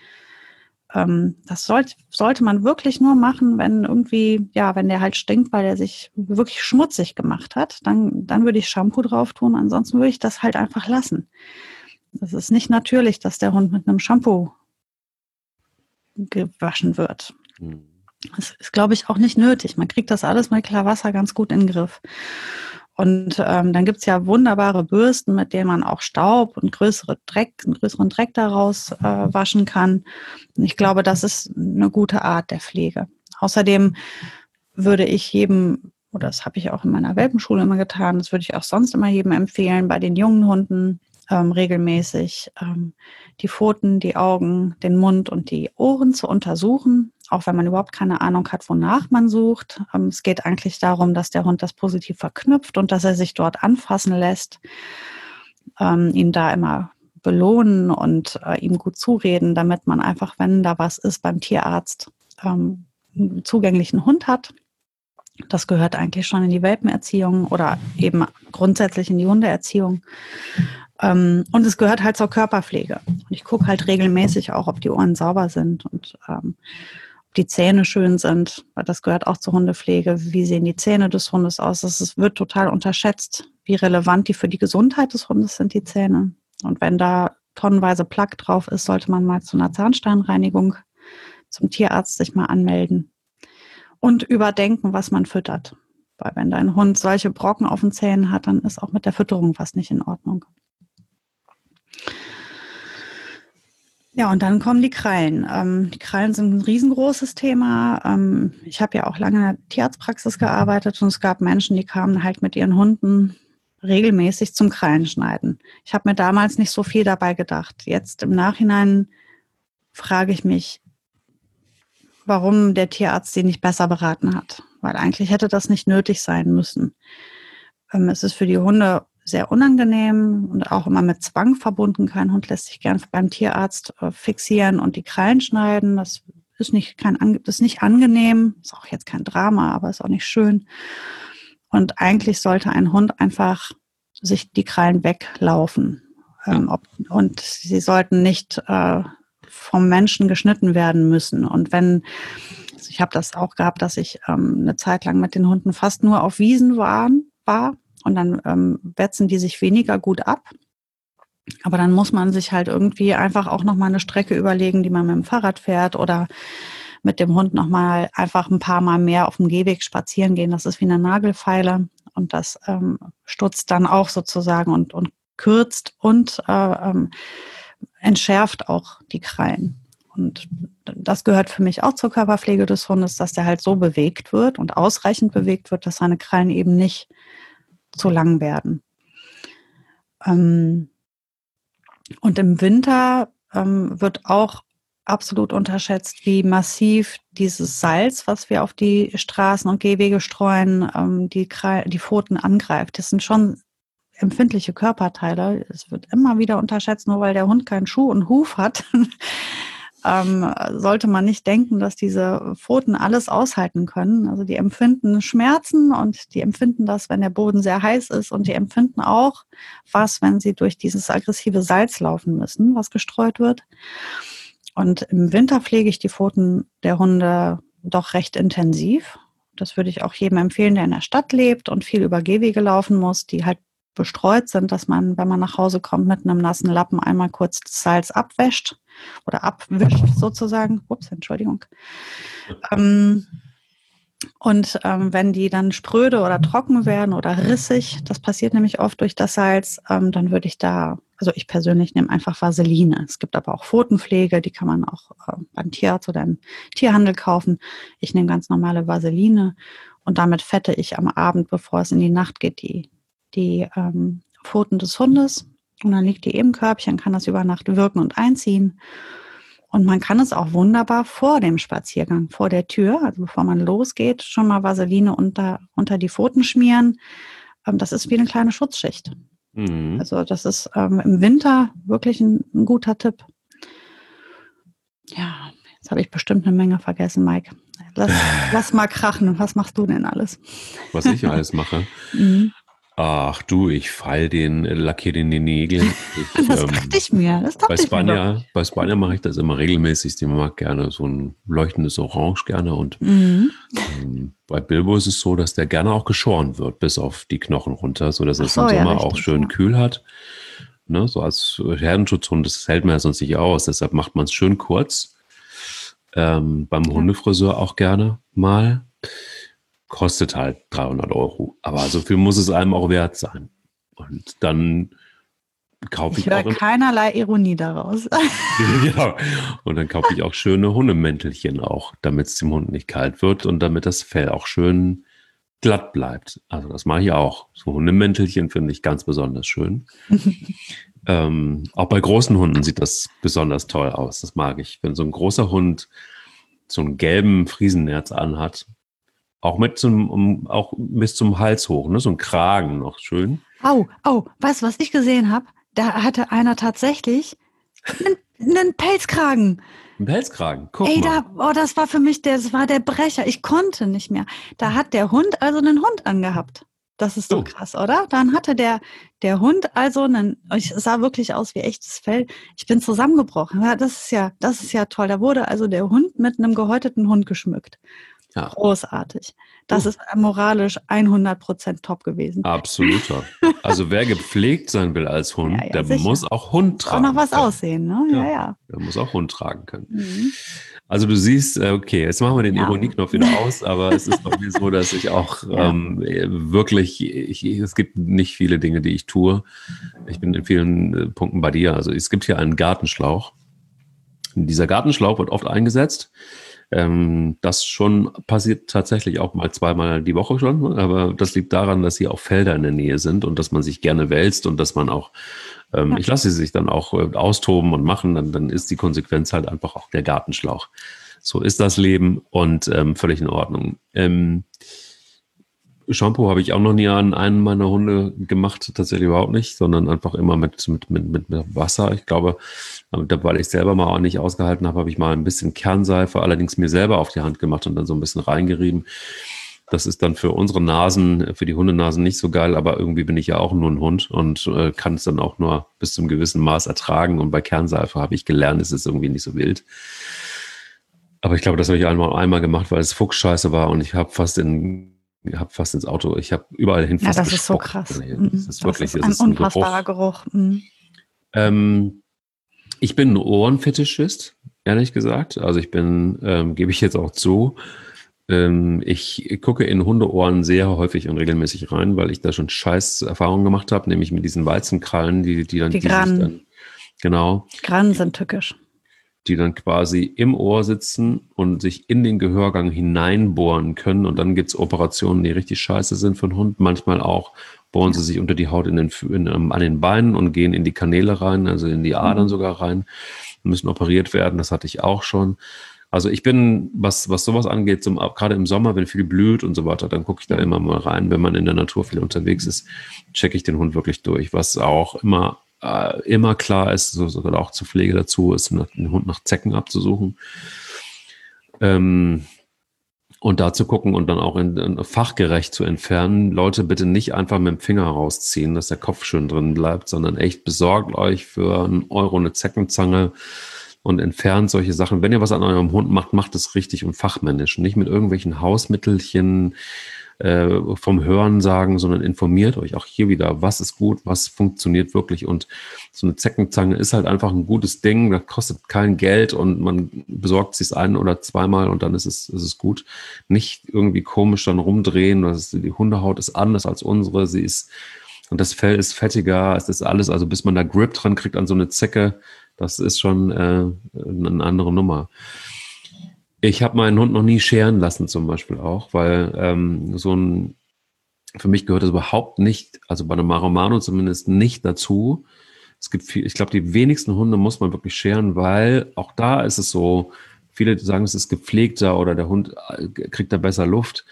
Das sollte man wirklich nur machen, wenn wenn der halt stinkt, weil der sich wirklich schmutzig gemacht hat, dann würde ich Shampoo drauf tun, ansonsten würde ich das halt einfach lassen. Das ist nicht natürlich, dass der Hund mit einem Shampoo gewaschen wird. Das ist, glaube ich, auch nicht nötig. Man kriegt das alles mit Klarwasser ganz gut in den Griff. Und dann gibt es ja wunderbare Bürsten, mit denen man auch Staub und größeren Dreck daraus waschen kann. Und ich glaube, das ist eine gute Art der Pflege. Außerdem würde ich jedem, oder das habe ich auch in meiner Welpenschule immer getan, das würde ich auch sonst immer jedem empfehlen, bei den jungen Hunden regelmäßig die Pfoten, die Augen, den Mund und die Ohren zu untersuchen, auch wenn man überhaupt keine Ahnung hat, wonach man sucht. Es geht eigentlich darum, dass der Hund das positiv verknüpft und dass er sich dort anfassen lässt, ihn da immer belohnen und ihm gut zureden, damit man einfach, wenn da was ist, beim Tierarzt einen zugänglichen Hund hat. Das gehört eigentlich schon in die Welpenerziehung oder eben grundsätzlich in die Hundeerziehung. Und es gehört halt zur Körperpflege. Und ich gucke halt regelmäßig auch, ob die Ohren sauber sind und ob die Zähne schön sind, weil das gehört auch zur Hundepflege. Wie sehen die Zähne des Hundes aus? Wird total unterschätzt, wie relevant die für die Gesundheit des Hundes sind, die Zähne. Und wenn da tonnenweise Plaque drauf ist, sollte man mal zu einer Zahnsteinreinigung zum Tierarzt sich mal anmelden. Und überdenken, was man füttert. Weil wenn dein Hund solche Brocken auf den Zähnen hat, dann ist auch mit der Fütterung was nicht in Ordnung. Ja, und dann kommen die Krallen. Die Krallen sind ein riesengroßes Thema. Ich habe ja auch lange in der Tierarztpraxis gearbeitet und es gab Menschen, die kamen halt mit ihren Hunden regelmäßig zum Krallenschneiden. Ich habe mir damals nicht so viel dabei gedacht. Jetzt im Nachhinein frage ich mich, warum der Tierarzt sie nicht besser beraten hat. Weil eigentlich hätte das nicht nötig sein müssen. Es ist für die Hunde sehr unangenehm und auch immer mit Zwang verbunden. Kein Hund lässt sich gern beim Tierarzt fixieren und die Krallen schneiden. Das ist nicht angenehm, ist auch jetzt kein Drama, aber ist auch nicht schön. Und eigentlich sollte ein Hund einfach sich die Krallen weglaufen. Und sie sollten nicht vom Menschen geschnitten werden müssen. Und ich habe das auch gehabt, dass ich eine Zeit lang mit den Hunden fast nur auf Wiesen war und dann wetzen die sich weniger gut ab. Aber dann muss man sich halt irgendwie einfach auch nochmal eine Strecke überlegen, die man mit dem Fahrrad fährt oder mit dem Hund nochmal einfach ein paar Mal mehr auf dem Gehweg spazieren gehen. Das ist wie eine Nagelfeile und das stutzt dann auch sozusagen und kürzt und entschärft auch die Krallen. Und das gehört für mich auch zur Körperpflege des Hundes, dass der halt so bewegt wird und ausreichend bewegt wird, dass seine Krallen eben nicht zu lang werden. Und im Winter wird auch absolut unterschätzt, wie massiv dieses Salz, was wir auf die Straßen und Gehwege streuen, die Pfoten angreift. Das sind schon empfindliche Körperteile. Es wird immer wieder unterschätzt, nur weil der Hund keinen Schuh und Huf hat. Sollte man nicht denken, dass diese Pfoten alles aushalten können. Also die empfinden Schmerzen und die empfinden das, wenn der Boden sehr heiß ist und die empfinden auch was, wenn sie durch dieses aggressive Salz laufen müssen, was gestreut wird. Und im Winter pflege ich die Pfoten der Hunde doch recht intensiv. Das würde ich auch jedem empfehlen, der in der Stadt lebt und viel über Gehwege laufen muss, die halt bestreut sind, dass man, wenn man nach Hause kommt, mit einem nassen Lappen einmal kurz das Salz abwäscht oder abwischt sozusagen. Ups, Entschuldigung. Wenn die dann spröde oder trocken werden oder rissig, das passiert nämlich oft durch das Salz, dann würde ich ich persönlich nehme einfach Vaseline. Es gibt aber auch Pfotenpflege, die kann man auch beim Tierarzt oder im Tierhandel kaufen. Ich nehme ganz normale Vaseline Und damit fette ich am Abend, bevor es in die Nacht geht, die Pfoten des Hundes. Und dann liegt die im Körbchen, kann das über Nacht wirken und einziehen. Und man kann es auch wunderbar vor dem Spaziergang, vor der Tür, also bevor man losgeht, schon mal Vaseline unter die Pfoten schmieren. Das ist wie eine kleine Schutzschicht. Mhm. Also das ist im Winter wirklich ein guter Tipp. Ja, jetzt habe ich bestimmt eine Menge vergessen, Mike. Lass mal krachen. Was machst du denn alles? Was ich alles mache? Ach du, ich lackiere den die Nägel. Das dachte ich mir. Bei Spanier mache ich das immer regelmäßig. Die mag gerne so ein leuchtendes Orange gerne. Und bei Bilbo ist es so, dass der gerne auch geschoren wird, bis auf die Knochen runter, sodass er es im Sommer auch schön kühl hat. Ne, so als Herdenschutzhund, das hält man ja sonst nicht aus. Deshalb macht man es schön kurz. Beim Hundefriseur auch gerne mal. Kostet halt 300 €. Aber so viel muss es einem auch wert sein. Und dann kaufe ich höre keinerlei Ironie daraus. Ja, und dann kaufe ich auch schöne Hundemäntelchen auch, damit es dem Hund nicht kalt wird und damit das Fell auch schön glatt bleibt. Also das mache ich auch. So Hundemäntelchen finde ich ganz besonders schön. Auch bei großen Hunden sieht das besonders toll aus. Das mag ich. Wenn so ein großer Hund so einen gelben Friesennerz anhat, auch bis zum Hals hoch, ne? So ein Kragen noch schön. Weißt du, was ich gesehen habe? Da hatte einer tatsächlich einen Pelzkragen. Ein Pelzkragen, guck mal. Das war für mich das war der Brecher. Ich konnte nicht mehr. Da hat der Hund also einen Hund angehabt. Das ist so krass, oder? Dann hatte der Hund also es sah wirklich aus wie echtes Fell. Ich bin zusammengebrochen. Ja, das ist ja toll. Da wurde also der Hund mit einem gehäuteten Hund geschmückt. Ja. Großartig. Das ist moralisch 100% top gewesen. Absoluter. Also wer gepflegt sein will als Hund, der sicher. Muss auch Hund tragen. Auch noch was aussehen, ne? Ja. Der muss auch Hund tragen können. Mhm. Also du siehst, okay, jetzt machen wir den Ironieknopf wieder aus, aber es ist bei mir so, dass ich auch wirklich, es gibt nicht viele Dinge, die ich tue. Ich bin in vielen Punkten bei dir. Also es gibt hier einen Gartenschlauch. Dieser Gartenschlauch wird oft eingesetzt. Das schon passiert tatsächlich auch mal 2-mal die Woche schon, aber das liegt daran, dass hier auch Felder in der Nähe sind und dass man sich gerne wälzt und dass man auch, ich lasse sie sich dann auch austoben und machen, dann ist die Konsequenz halt einfach auch der Gartenschlauch. So ist das Leben und völlig in Ordnung. Shampoo habe ich auch noch nie an einen meiner Hunde gemacht, tatsächlich überhaupt nicht, sondern einfach immer mit Wasser. Ich glaube, weil ich selber mal auch nicht ausgehalten habe ich mal ein bisschen Kernseife, allerdings mir selber auf die Hand gemacht und dann so ein bisschen reingerieben. Das ist dann für unsere Nasen, für die Hundenasen nicht so geil, aber irgendwie bin ich ja auch nur ein Hund und kann es dann auch nur bis zum gewissen Maß ertragen. Und bei Kernseife habe ich gelernt, es ist irgendwie nicht so wild. Aber ich glaube, das habe ich einmal gemacht, weil es Fuchsscheiße war und ich habe fast ins Auto, ich habe überall hin fast das ist so krass. Das ist wirklich ein unfassbarer Geruch. Ich bin ein Ohrenfetischist, ehrlich gesagt. Also ich bin, gebe ich jetzt auch zu, ich gucke in Hundeohren sehr häufig und regelmäßig rein, weil ich da schon scheiß Erfahrungen gemacht habe, nämlich mit diesen Walzenkrallen, die Grannen. Genau. Grannen sind tückisch. Die dann quasi im Ohr sitzen und sich in den Gehörgang hineinbohren können. Und dann gibt es Operationen, die richtig scheiße sind für den Hund. Manchmal auch bohren sie sich unter die Haut an den Beinen und gehen in die Kanäle rein, also in die Adern sogar rein, müssen operiert werden. Das hatte ich auch schon. Also ich bin, was sowas angeht, gerade im Sommer, wenn viel blüht und so weiter, dann gucke ich da immer mal rein. Wenn man in der Natur viel unterwegs ist, checke ich den Hund wirklich durch, was auch immer klar ist, sogar auch zur Pflege dazu ist, den Hund nach Zecken abzusuchen. Und da zu gucken und dann auch fachgerecht zu entfernen. Leute, bitte nicht einfach mit dem Finger rausziehen, dass der Kopf schön drin bleibt, sondern echt besorgt euch für €1 eine Zeckenzange und entfernt solche Sachen. Wenn ihr was an eurem Hund macht, macht es richtig und fachmännisch. Nicht mit irgendwelchen Hausmittelchen vom Hören sagen, sondern informiert euch auch hier wieder, was ist gut, was funktioniert wirklich. Und so eine Zeckenzange ist halt einfach ein gutes Ding, das kostet kein Geld und man besorgt sich es 1- oder 2-mal und dann ist es gut. Nicht irgendwie komisch dann rumdrehen. Die Hundehaut ist anders als unsere, und das Fell ist fettiger, es ist alles, also bis man da Grip dran kriegt an so eine Zecke, das ist schon eine andere Nummer. Ich habe meinen Hund noch nie scheren lassen zum Beispiel auch, weil für mich gehört das überhaupt nicht, also bei einem Maromano zumindest nicht dazu. Es gibt viel, ich glaube, die wenigsten Hunde muss man wirklich scheren, weil auch da ist es so, viele sagen, es ist gepflegter oder der Hund kriegt da besser Luft.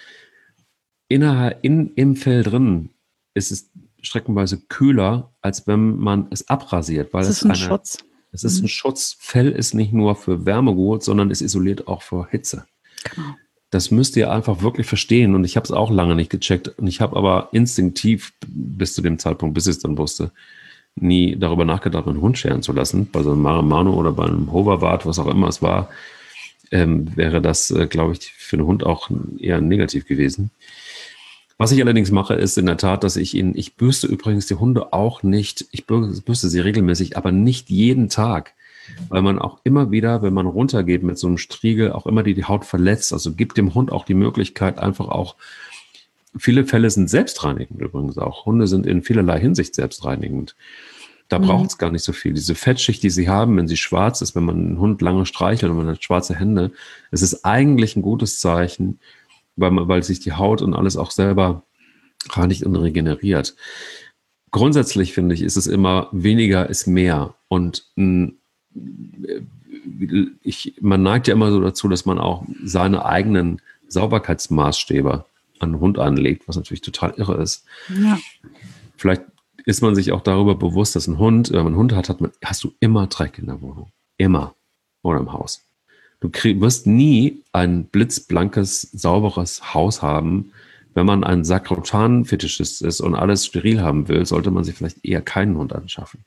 Im Fell drin ist es streckenweise kühler, als wenn man es abrasiert, weil Das ist ein Schutz. es ist ein Schutz. Fell ist nicht nur für Wärme gut, sondern es isoliert auch vor Hitze. Genau. Das müsst ihr einfach wirklich verstehen. Und ich habe es auch lange nicht gecheckt. Und ich habe aber instinktiv bis zu dem Zeitpunkt, bis ich es dann wusste, nie darüber nachgedacht, einen Hund scheren zu lassen. Bei so einem Maremano oder bei einem Hoverwart, was auch immer es war, wäre das, glaube ich, für einen Hund auch eher negativ gewesen. Was ich allerdings mache, ist in der Tat, dass ich bürste übrigens die Hunde auch nicht, ich bürste sie regelmäßig, aber nicht jeden Tag, weil man auch immer wieder, wenn man runtergeht mit so einem Striegel, auch immer die Haut verletzt. Also gibt dem Hund auch die Möglichkeit, einfach auch, viele Fälle sind selbstreinigend übrigens auch. Hunde sind in vielerlei Hinsicht selbstreinigend. Da braucht es gar nicht so viel. Diese Fettschicht, die sie haben, wenn sie schwarz ist, wenn man einen Hund lange streichelt und man hat schwarze Hände, es ist eigentlich ein gutes Zeichen, weil sich die Haut und alles auch selber reinigt und regeneriert. Grundsätzlich finde ich, ist es immer weniger ist mehr. Und man neigt ja immer so dazu, dass man auch seine eigenen Sauberkeitsmaßstäbe an den Hund anlegt, was natürlich total irre ist. Ja. Vielleicht ist man sich auch darüber bewusst, dass wenn man einen Hund hat, hast du immer Dreck in der Wohnung. Immer. Oder im Haus. Du wirst nie ein blitzblankes, sauberes Haus haben. Wenn man ein Sakrotan-Fetischist ist und alles steril haben will, sollte man sich vielleicht eher keinen Hund anschaffen.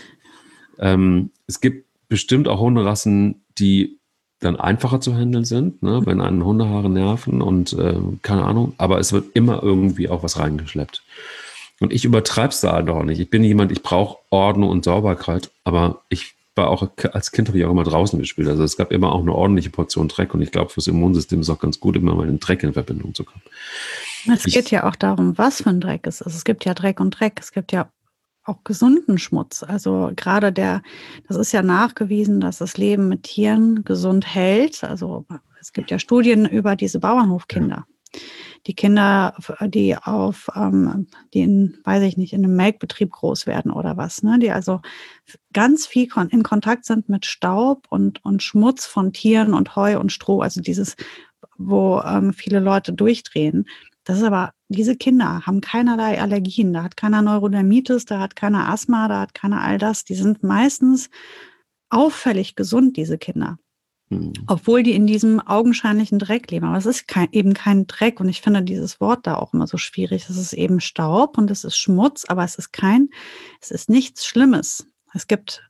Es gibt bestimmt auch Hunderassen, die dann einfacher zu handeln sind, ne, wenn einen Hundehaare nerven und keine Ahnung, aber es wird immer irgendwie auch was reingeschleppt. Und ich übertreibe es da halt auch nicht. Ich bin jemand, ich brauche Ordnung und Sauberkeit, aber als Kind habe ich auch immer draußen gespielt. Also es gab immer auch eine ordentliche Portion Dreck und ich glaube, fürs Immunsystem ist es auch ganz gut, immer mal mit Dreck in Verbindung zu kommen. Es geht ja auch darum, was für ein Dreck es ist. Es gibt ja Dreck und Dreck. Es gibt ja auch gesunden Schmutz. Also gerade das ist ja nachgewiesen, dass das Leben mit Tieren gesund hält. Also es gibt ja Studien über diese Bauernhofkinder. Die Kinder, die weiß ich nicht, in einem Melkbetrieb groß werden oder was, ne? Die also ganz viel in Kontakt sind mit Staub und Schmutz von Tieren und Heu und Stroh, also dieses, wo viele Leute durchdrehen. Das ist aber, diese Kinder haben keinerlei Allergien, da hat keiner Neurodermitis, da hat keiner Asthma, da hat keiner all das. Die sind meistens auffällig gesund, diese Kinder. Obwohl die in diesem augenscheinlichen Dreck leben. Aber es ist eben kein Dreck. Und ich finde dieses Wort da auch immer so schwierig. Es ist eben Staub und es ist Schmutz, aber es ist nichts Schlimmes. Es gibt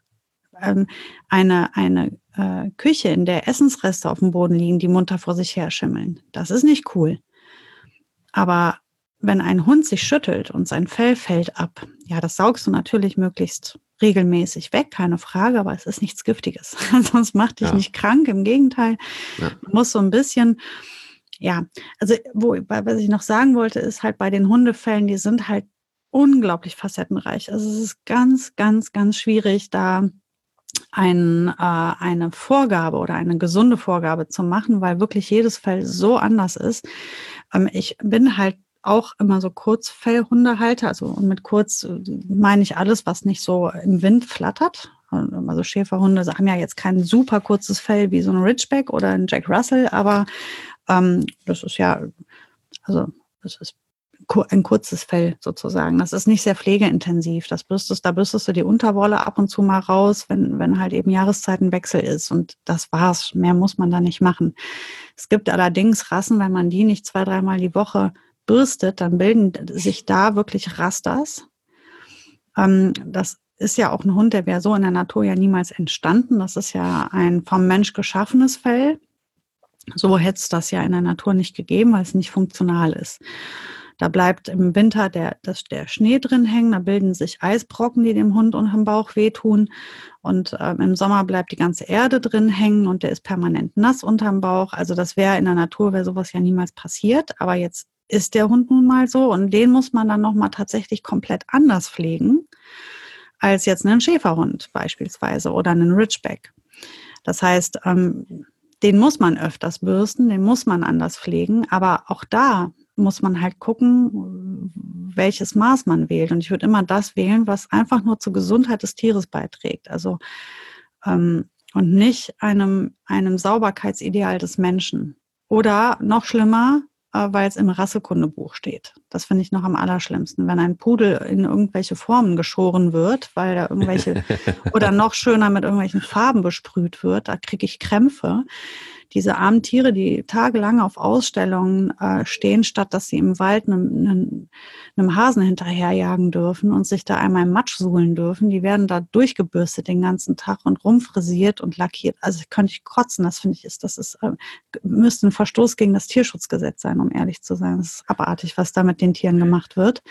eine Küche, in der Essensreste auf dem Boden liegen, die munter vor sich her schimmeln. Das ist nicht cool. Aber wenn ein Hund sich schüttelt und sein Fell fällt ab, ja, das saugst du natürlich möglichst regelmäßig weg, keine Frage, aber es ist nichts Giftiges. Sonst macht dich nicht krank, im Gegenteil. Ja. Man muss so ein bisschen, ja, also was ich noch sagen wollte, ist halt bei den Hundefällen, die sind halt unglaublich facettenreich. Also es ist ganz, ganz, ganz schwierig, da eine Vorgabe oder eine gesunde Vorgabe zu machen, weil wirklich jedes Fell so anders ist. Ich bin halt auch immer so Kurzfellhundehalter, also und mit kurz meine ich alles, was nicht so im Wind flattert. Also Schäferhunde haben ja jetzt kein super kurzes Fell wie so ein Ridgeback oder ein Jack Russell, aber das ist ja, also das ist ein kurzes Fell sozusagen. Das ist nicht sehr pflegeintensiv. Da bürstest du die Unterwolle ab und zu mal raus, wenn halt eben Jahreszeitenwechsel ist. Und das war's. Mehr muss man da nicht machen. Es gibt allerdings Rassen, wenn man die nicht 2-3 Mal die Woche bürstet, dann bilden sich da wirklich Rasters. Das ist ja auch ein Hund, der wäre so in der Natur ja niemals entstanden. Das ist ja ein vom Mensch geschaffenes Fell. So hätte es das ja in der Natur nicht gegeben, weil es nicht funktional ist. Da bleibt im Winter der Schnee drin hängen, da bilden sich Eisbrocken, die dem Hund unterm Bauch wehtun. Und im Sommer bleibt die ganze Erde drin hängen und der ist permanent nass unterm Bauch. Also das wäre in der Natur, wäre sowas ja niemals passiert. Aber jetzt ist der Hund nun mal so und den muss man dann nochmal tatsächlich komplett anders pflegen als jetzt einen Schäferhund beispielsweise oder einen Ridgeback. Das heißt, Den muss man öfters bürsten, den muss man anders pflegen, aber auch da muss man halt gucken, welches Maß man wählt. Und ich würde immer das wählen, was einfach nur zur Gesundheit des Tieres beiträgt. Also und nicht einem Sauberkeitsideal des Menschen. Oder noch schlimmer, weil es im Rassekundebuch steht. Das finde ich noch am allerschlimmsten, wenn ein Pudel in irgendwelche Formen geschoren wird, weil da irgendwelche oder noch schöner mit irgendwelchen Farben besprüht wird, da kriege ich Krämpfe. Diese armen Tiere, die tagelang auf Ausstellungen stehen, statt dass sie im Wald einem Hasen hinterherjagen dürfen und sich da einmal im Matsch suhlen dürfen, die werden da durchgebürstet den ganzen Tag und rumfrisiert und lackiert. Also könnte ich kotzen, das finde ich, müsste ein Verstoß gegen das Tierschutzgesetz sein, um ehrlich zu sein. Das ist abartig, was da mit den Tieren gemacht wird.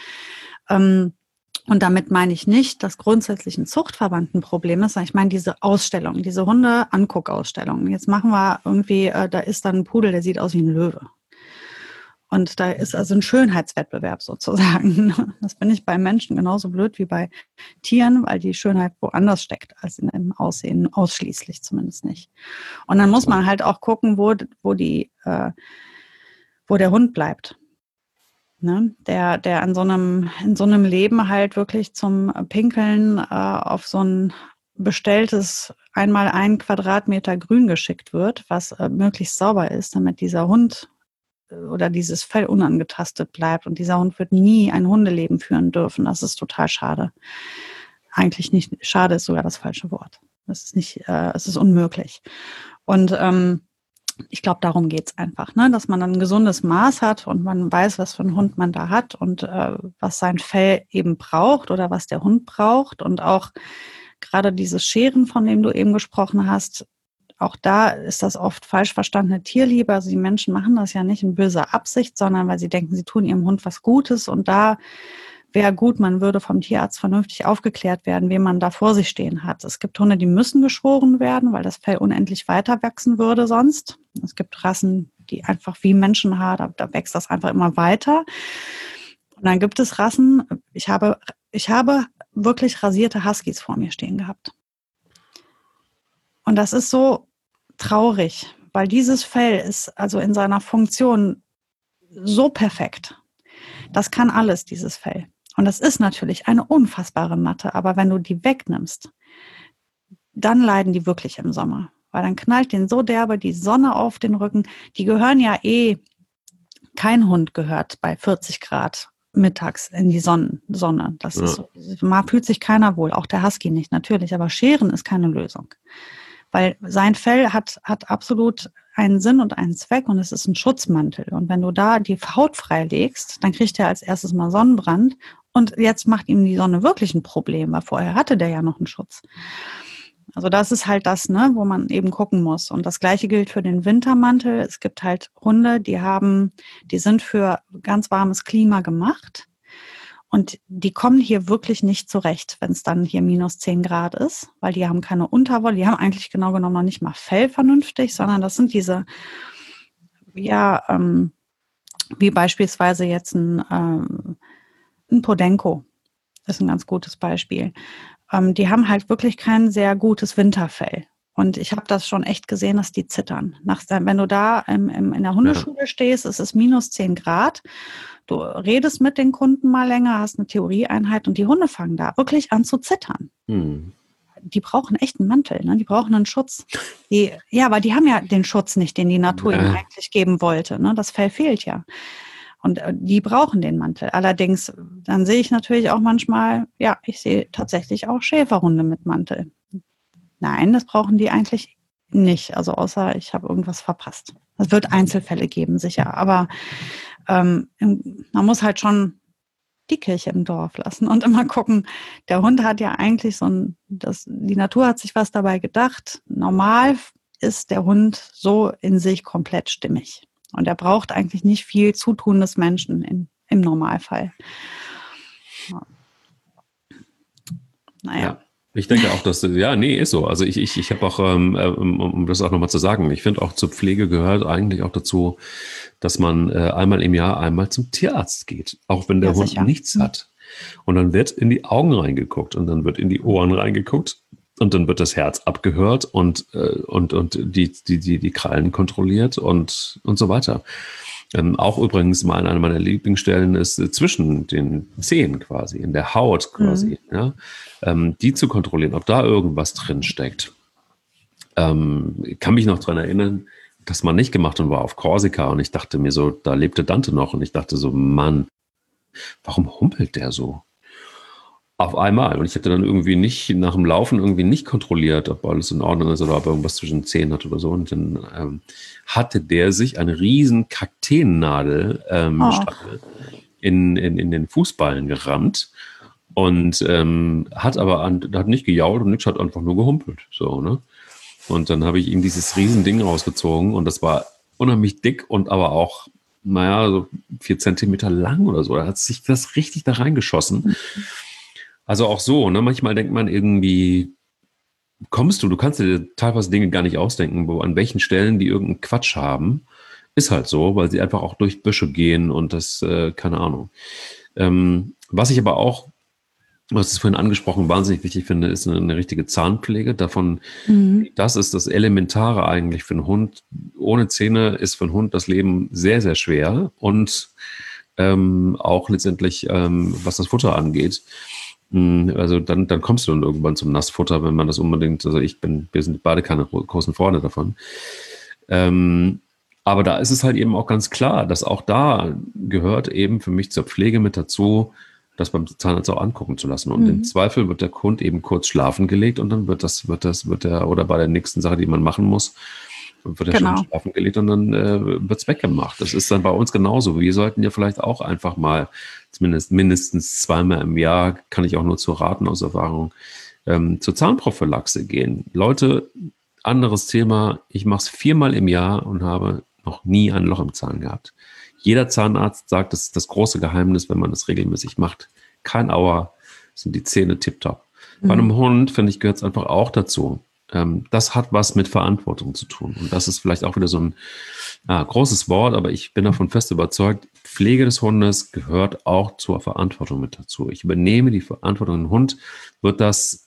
Und damit meine ich nicht, dass grundsätzlich ein Zuchtverband ein Problem ist, sondern ich meine diese Ausstellung, diese Hunde-Anguckausstellung. Jetzt machen wir irgendwie, da ist dann ein Pudel, der sieht aus wie ein Löwe. Und da ist also ein Schönheitswettbewerb sozusagen. Das bin ich bei Menschen genauso blöd wie bei Tieren, weil die Schönheit woanders steckt als in dem Aussehen, ausschließlich zumindest nicht. Und dann muss man halt auch gucken, wo der Hund bleibt. Ne, der in so einem Leben halt wirklich zum Pinkeln auf so ein bestelltes einmal 1 Quadratmeter Grün geschickt wird, was möglichst sauber ist, damit dieser Hund oder dieses Fell unangetastet bleibt. Und dieser Hund wird nie ein Hundeleben führen dürfen. Das ist total schade. Eigentlich nicht, schade ist sogar das falsche Wort. Das ist nicht, es ist unmöglich. Und ich glaube, darum geht's einfach, ne? Dass man dann ein gesundes Maß hat und man weiß, was für einen Hund man da hat und was sein Fell eben braucht oder was der Hund braucht. Und auch gerade dieses Scheren, von dem du eben gesprochen hast, auch da ist das oft falsch verstandene Tierliebe. Also die Menschen machen das ja nicht in böser Absicht, sondern weil sie denken, sie tun ihrem Hund was Gutes. Und da wäre gut, man würde vom Tierarzt vernünftig aufgeklärt werden, wen man da vor sich stehen hat. Es gibt Hunde, die müssen geschoren werden, weil das Fell unendlich weiter wachsen würde sonst. Es gibt Rassen, die einfach wie Menschenhaar, da wächst das einfach immer weiter. Und dann gibt es Rassen, ich habe wirklich rasierte Huskies vor mir stehen gehabt. Und das ist so traurig, weil dieses Fell ist also in seiner Funktion so perfekt. Das kann alles, dieses Fell. Und das ist natürlich eine unfassbare Matte, aber wenn du die wegnimmst, dann leiden die wirklich im Sommer. Weil dann knallt denen so derbe die Sonne auf den Rücken. Die gehören ja kein Hund gehört bei 40 Grad mittags in die Sonne. Das ist so, mal fühlt sich keiner wohl, auch der Husky nicht natürlich, aber Scheren ist keine Lösung. Weil sein Fell hat absolut einen Sinn und einen Zweck und es ist ein Schutzmantel. Und wenn du da die Haut freilegst, dann kriegt er als erstes mal Sonnenbrand und jetzt macht ihm die Sonne wirklich ein Problem, weil vorher hatte der ja noch einen Schutz. Also das ist halt das, ne, wo man eben gucken muss. Und das Gleiche gilt für den Wintermantel. Es gibt halt Hunde, die sind für ganz warmes Klima gemacht. Und die kommen hier wirklich nicht zurecht, wenn es dann hier minus 10 Grad ist, weil die haben keine Unterwolle, die haben eigentlich genau genommen noch nicht mal Fell vernünftig, sondern das sind diese, wie beispielsweise jetzt ein Podenco, das ist ein ganz gutes Beispiel. Die haben halt wirklich kein sehr gutes Winterfell. Und ich habe das schon echt gesehen, dass die zittern. Wenn du da in der Hundeschule stehst, es ist minus 10 Grad. Du redest mit den Kunden mal länger, hast eine Theorieeinheit und die Hunde fangen da wirklich an zu zittern. Die brauchen echt einen Mantel, ne? Die brauchen einen Schutz. Aber die haben ja den Schutz nicht, den die Natur ihnen eigentlich geben wollte. Ne? Das Fell fehlt ja. Und die brauchen den Mantel. Allerdings, dann sehe ich natürlich auch manchmal, ich sehe tatsächlich auch Schäferhunde mit Mantel. Nein, das brauchen die eigentlich nicht. Also außer ich habe irgendwas verpasst. Es wird Einzelfälle geben, sicher. Aber man muss halt schon die Kirche im Dorf lassen und immer gucken, der Hund hat ja eigentlich die Natur hat sich was dabei gedacht. Normal ist der Hund so in sich komplett stimmig. Und er braucht eigentlich nicht viel Zutun des Menschen im Normalfall. Ja. Naja. Ja. Ich denke auch, dass, ist so. Also ich habe auch, um das auch nochmal zu sagen, ich finde auch zur Pflege gehört eigentlich auch dazu, dass man einmal im Jahr einmal zum Tierarzt geht, auch wenn der Hund nichts hat. Und dann wird in die Augen reingeguckt und dann wird in die Ohren reingeguckt und dann wird das Herz abgehört und die Krallen kontrolliert und so weiter. Auch übrigens mal eine meiner Lieblingsstellen ist zwischen den Zehen quasi, in der Haut quasi, ja, die zu kontrollieren, ob da irgendwas drin steckt. Ich kann mich noch daran erinnern, das mal nicht gemacht und war auf Korsika und ich dachte mir so, da lebte Dante noch und ich dachte so, Mann, warum humpelt der so? Auf einmal. Und ich hatte dann irgendwie nicht, nach dem Laufen irgendwie nicht kontrolliert, ob alles in Ordnung ist oder ob er irgendwas zwischen den Zähnen hat oder so. Und dann hatte der sich eine riesen Kakteennadel in den Fußballen gerammt und hat nicht gejault und nichts, hat einfach nur gehumpelt. So, ne? Und dann habe ich ihm dieses riesen Ding rausgezogen und das war unheimlich dick und aber auch, so 4 Zentimeter lang oder so. Da hat sich das richtig da reingeschossen. Also auch so, ne? Manchmal denkt man irgendwie, du kannst dir teilweise Dinge gar nicht ausdenken, an welchen Stellen die irgendeinen Quatsch haben. Ist halt so, weil sie einfach auch durch Büsche gehen und das, keine Ahnung. Was ich aber auch, was ich vorhin angesprochen, wahnsinnig wichtig finde, ist eine richtige Zahnpflege. Das ist das Elementare eigentlich für einen Hund. Ohne Zähne ist für einen Hund das Leben sehr, sehr schwer und auch letztendlich, was das Futter angeht. Also dann kommst du dann irgendwann zum Nassfutter, wenn man das unbedingt, wir sind beide keine großen Freunde davon. Aber da ist es halt eben auch ganz klar, dass auch da gehört eben für mich zur Pflege mit dazu, das beim Zahnarzt auch angucken zu lassen. Und im Zweifel wird der Hund eben kurz schlafen gelegt und dann wird er, oder bei der nächsten Sache, die man machen muss, wird er schon schlafen gelegt und dann wird es weggemacht. Das ist dann bei uns genauso. Wir sollten ja vielleicht auch einfach mal mindestens 2-mal im Jahr, kann ich auch nur zu raten aus Erfahrung, zur Zahnprophylaxe gehen. Leute, anderes Thema, ich mache es 4-mal im Jahr und habe noch nie ein Loch im Zahn gehabt. Jeder Zahnarzt sagt, das ist das große Geheimnis, wenn man das regelmäßig macht. Kein Auer, sind die Zähne tipptopp. Bei einem Hund, finde ich, gehört es einfach auch dazu. Das hat was mit Verantwortung zu tun. Und das ist vielleicht auch wieder so ein großes Wort, aber ich bin davon fest überzeugt, Pflege des Hundes gehört auch zur Verantwortung mit dazu. Ich übernehme die Verantwortung. Ein Hund wird das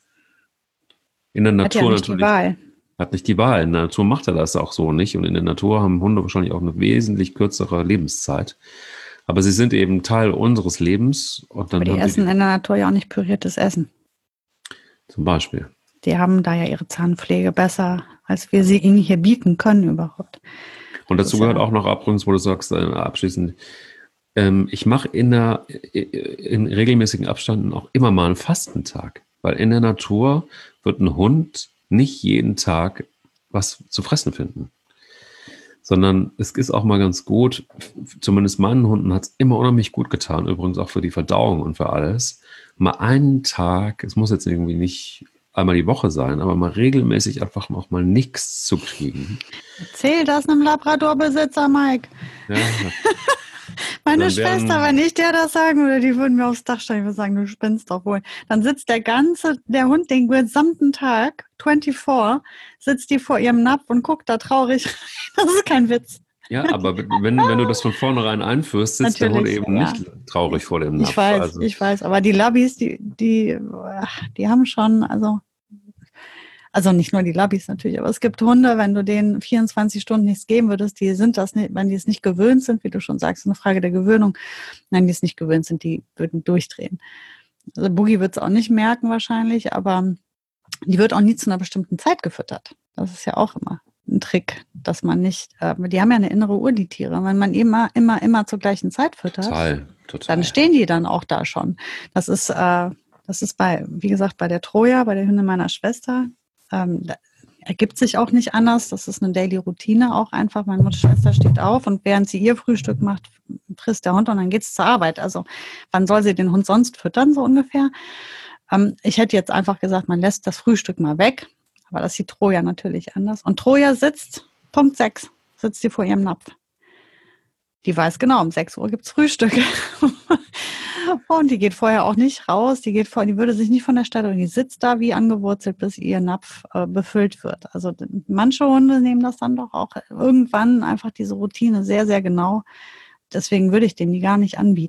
in der Natur natürlich... Hat nicht die Wahl. In der Natur macht er das auch so nicht. Und in der Natur haben Hunde wahrscheinlich auch eine wesentlich kürzere Lebenszeit. Aber sie sind eben Teil unseres Lebens. Und dann aber die essen in der Natur ja auch nicht püriertes Essen. Zum Beispiel. Die haben da ja ihre Zahnpflege besser, als wir sie ihnen hier bieten können überhaupt. Und dazu gehört auch noch übrigens, wo du sagst, abschließend, ich mache in regelmäßigen Abständen auch immer mal einen Fastentag. Weil in der Natur wird ein Hund nicht jeden Tag was zu fressen finden. Sondern es ist auch mal ganz gut, zumindest meinen Hunden hat es immer unheimlich gut getan, übrigens auch für die Verdauung und für alles, mal einen Tag, es muss jetzt irgendwie nicht einmal die Woche sein, aber mal regelmäßig einfach auch mal nichts zu kriegen. Erzähl das einem Labradorbesitzer, Mike. Ja. Meine Schwester, wenn ich der das sagen würde, die würden mir aufs Dach steigen. Ich würde sagen, du spinnst doch wohl. Dann sitzt der Hund den gesamten Tag, 24, sitzt die vor ihrem Napf und guckt da traurig. Das ist kein Witz. Ja, aber wenn du das von vornherein einführst, sitzt der Hund eben nicht traurig vor dem Napf. Ich weiß, aber die Labbys, die haben schon, also nicht nur die Labbys natürlich, aber es gibt Hunde, wenn du denen 24 Stunden nichts geben würdest, die sind das nicht, wenn die es nicht gewöhnt sind, wie du schon sagst, eine Frage der Gewöhnung. Nein, die es nicht gewöhnt sind, die würden durchdrehen. Also Boogie wird es auch nicht merken wahrscheinlich, aber die wird auch nie zu einer bestimmten Zeit gefüttert. Das ist ja auch immer ein Trick, dass man nicht, die haben ja eine innere Uhr, die Tiere. Wenn man immer zur gleichen Zeit füttert, total. Dann stehen die dann auch da schon. Das ist wie gesagt, bei der Troja, bei der Hündin meiner Schwester, ergibt sich auch nicht anders. Das ist eine Daily-Routine auch einfach. Meine Schwester steht auf und während sie ihr Frühstück macht, frisst der Hund und dann geht es zur Arbeit. Also wann soll sie den Hund sonst füttern, so ungefähr? Ich hätte jetzt einfach gesagt, man lässt das Frühstück mal weg. Aber das sieht Troja natürlich anders. Und Troja sitzt, Punkt 6, sitzt sie vor ihrem Napf. Die weiß genau, um 6 Uhr gibt es Frühstück. Und die geht vorher auch nicht raus, die würde sich nicht von der Stelle und die sitzt da wie angewurzelt, bis ihr Napf befüllt wird. Also manche Hunde nehmen das dann doch auch irgendwann einfach diese Routine sehr, sehr genau. Deswegen würde ich denen die gar nicht anbieten.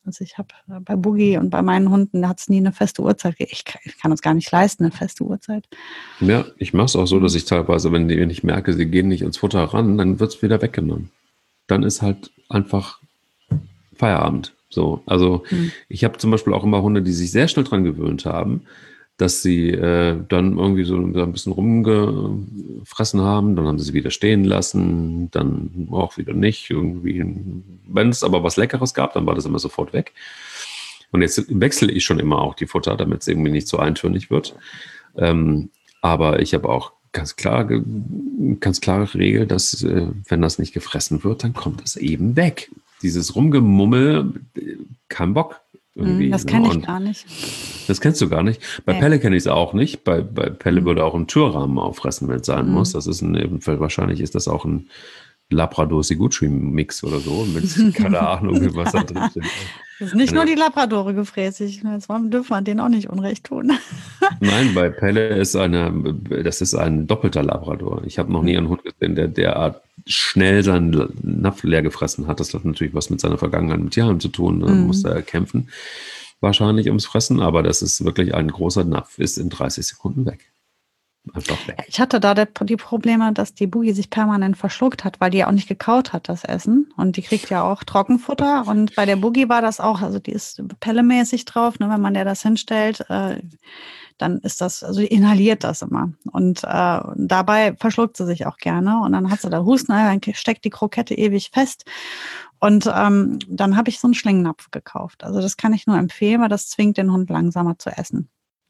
Also ich habe bei Boogie und bei meinen Hunden, da hat es nie eine feste Uhrzeit. Ich kann uns gar nicht leisten, eine feste Uhrzeit. Ja, ich mache es auch so, dass ich teilweise, wenn ich merke, sie gehen nicht ins Futter ran, dann wird es wieder weggenommen. Dann ist halt einfach Feierabend. So, also ich habe zum Beispiel auch immer Hunde, die sich sehr schnell dran gewöhnt haben, dass sie dann irgendwie so ein bisschen rumgefressen haben, dann haben sie wieder stehen lassen, dann auch wieder nicht. Irgendwie, wenn es aber was Leckeres gab, dann war das immer sofort weg. Und jetzt wechsle ich schon immer auch die Futter, damit es irgendwie nicht so eintönig wird. Aber ich habe auch ganz klare Regel, dass wenn das nicht gefressen wird, dann kommt es eben weg. Dieses Rumgemummel, kein Bock. Irgendwie, das kenne ich gar nicht. Das kennst du gar nicht. Bei Pelle kenne ich es auch nicht. Bei Pelle würde auch ein Türrahmen auffressen, wenn es sein muss. Das ist wahrscheinlich ist das auch ein Labrador-Siguchi-Mix oder so. Mit keine Ahnung, was da drin steht. Das ist nicht nur die Labradore gefräßig. Jetzt dürfen wir denen auch nicht Unrecht tun. Nein, bei Pelle ist das ist ein doppelter Labrador. Ich habe noch nie einen Hund gesehen, der derart schnell seinen Napf leer gefressen hat. Das hat natürlich was mit seiner Vergangenheit mit Tierheim zu tun. Da muss er kämpfen, wahrscheinlich ums Fressen. Aber das ist wirklich ein großer Napf, ist in 30 Sekunden weg. Einfach weg. Ich hatte da die Probleme, dass die Boogie sich permanent verschluckt hat, weil die ja auch nicht gekaut hat, das Essen. Und die kriegt ja auch Trockenfutter. Und bei der Boogie war das auch, also die ist pellemäßig drauf, ne, wenn man der das hinstellt, dann ist das, also die inhaliert das immer. Und dabei verschluckt sie sich auch gerne. Und dann hat sie da Husten, dann steckt die Krokette ewig fest. Und dann habe ich so einen Schlingnapf gekauft. Also das kann ich nur empfehlen, weil das zwingt den Hund langsamer zu essen.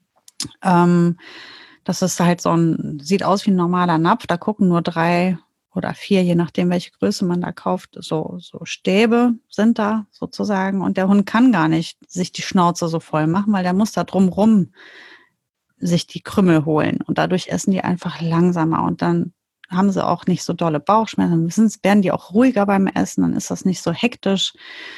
Das ist halt sieht aus wie ein normaler Napf. Da gucken nur 3 oder 4, je nachdem, welche Größe man da kauft. So Stäbe sind da sozusagen. Und der Hund kann gar nicht sich die Schnauze so voll machen, weil der muss da drumrum sich die Krümel holen. Und dadurch essen die einfach langsamer. Und dann haben sie auch nicht so dolle Bauchschmerzen. Werden die auch ruhiger beim Essen. Dann ist das nicht so hektisch.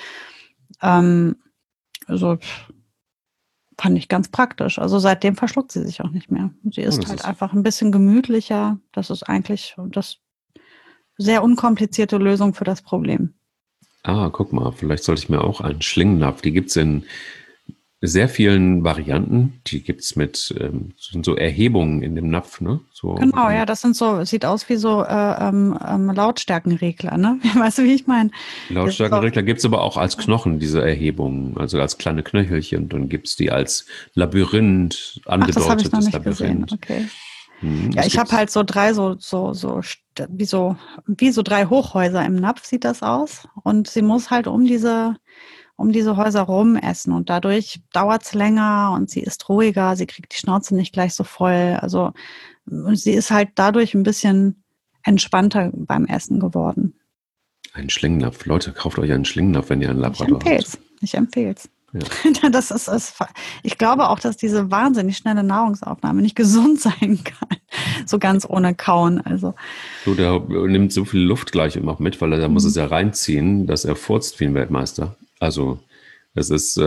Also fand ich ganz praktisch. Also seitdem verschluckt sie sich auch nicht mehr. Sie ist halt einfach ein bisschen gemütlicher. Das ist eigentlich das sehr unkomplizierte Lösung für das Problem. Guck mal, vielleicht sollte ich mir auch einen Schlingnapf. Die gibt es in sehr vielen Varianten. Die gibt es sind so Erhebungen in dem Napf, ne? So, genau, ja, das sieht aus wie so Lautstärkenregler, ne? Weißt du, wie ich meine? Lautstärkenregler gibt es aber auch als Knochen, diese Erhebungen, also als kleine Knöchelchen. Und dann gibt es die als Labyrinth, angedeutetes das Labyrinth. Gesehen. Okay. Ja, ich habe halt so 3 wie so 3 Hochhäuser im Napf, sieht das aus. Und sie muss halt um diese Häuser rum essen und dadurch dauert es länger und sie ist ruhiger, sie kriegt die Schnauze nicht gleich so voll. Also sie ist halt dadurch ein bisschen entspannter beim Essen geworden. Ein Schlingnapf. Leute, kauft euch einen Schlingnapf, wenn ihr einen Labrador habt. Ich empfehle es. Ja. Ich glaube auch, dass diese wahnsinnig schnelle Nahrungsaufnahme nicht gesund sein kann. So ganz ohne Kauen. Also. Der nimmt so viel Luft gleich immer mit, weil er muss es ja reinziehen, dass er furzt wie ein Weltmeister. Also es ist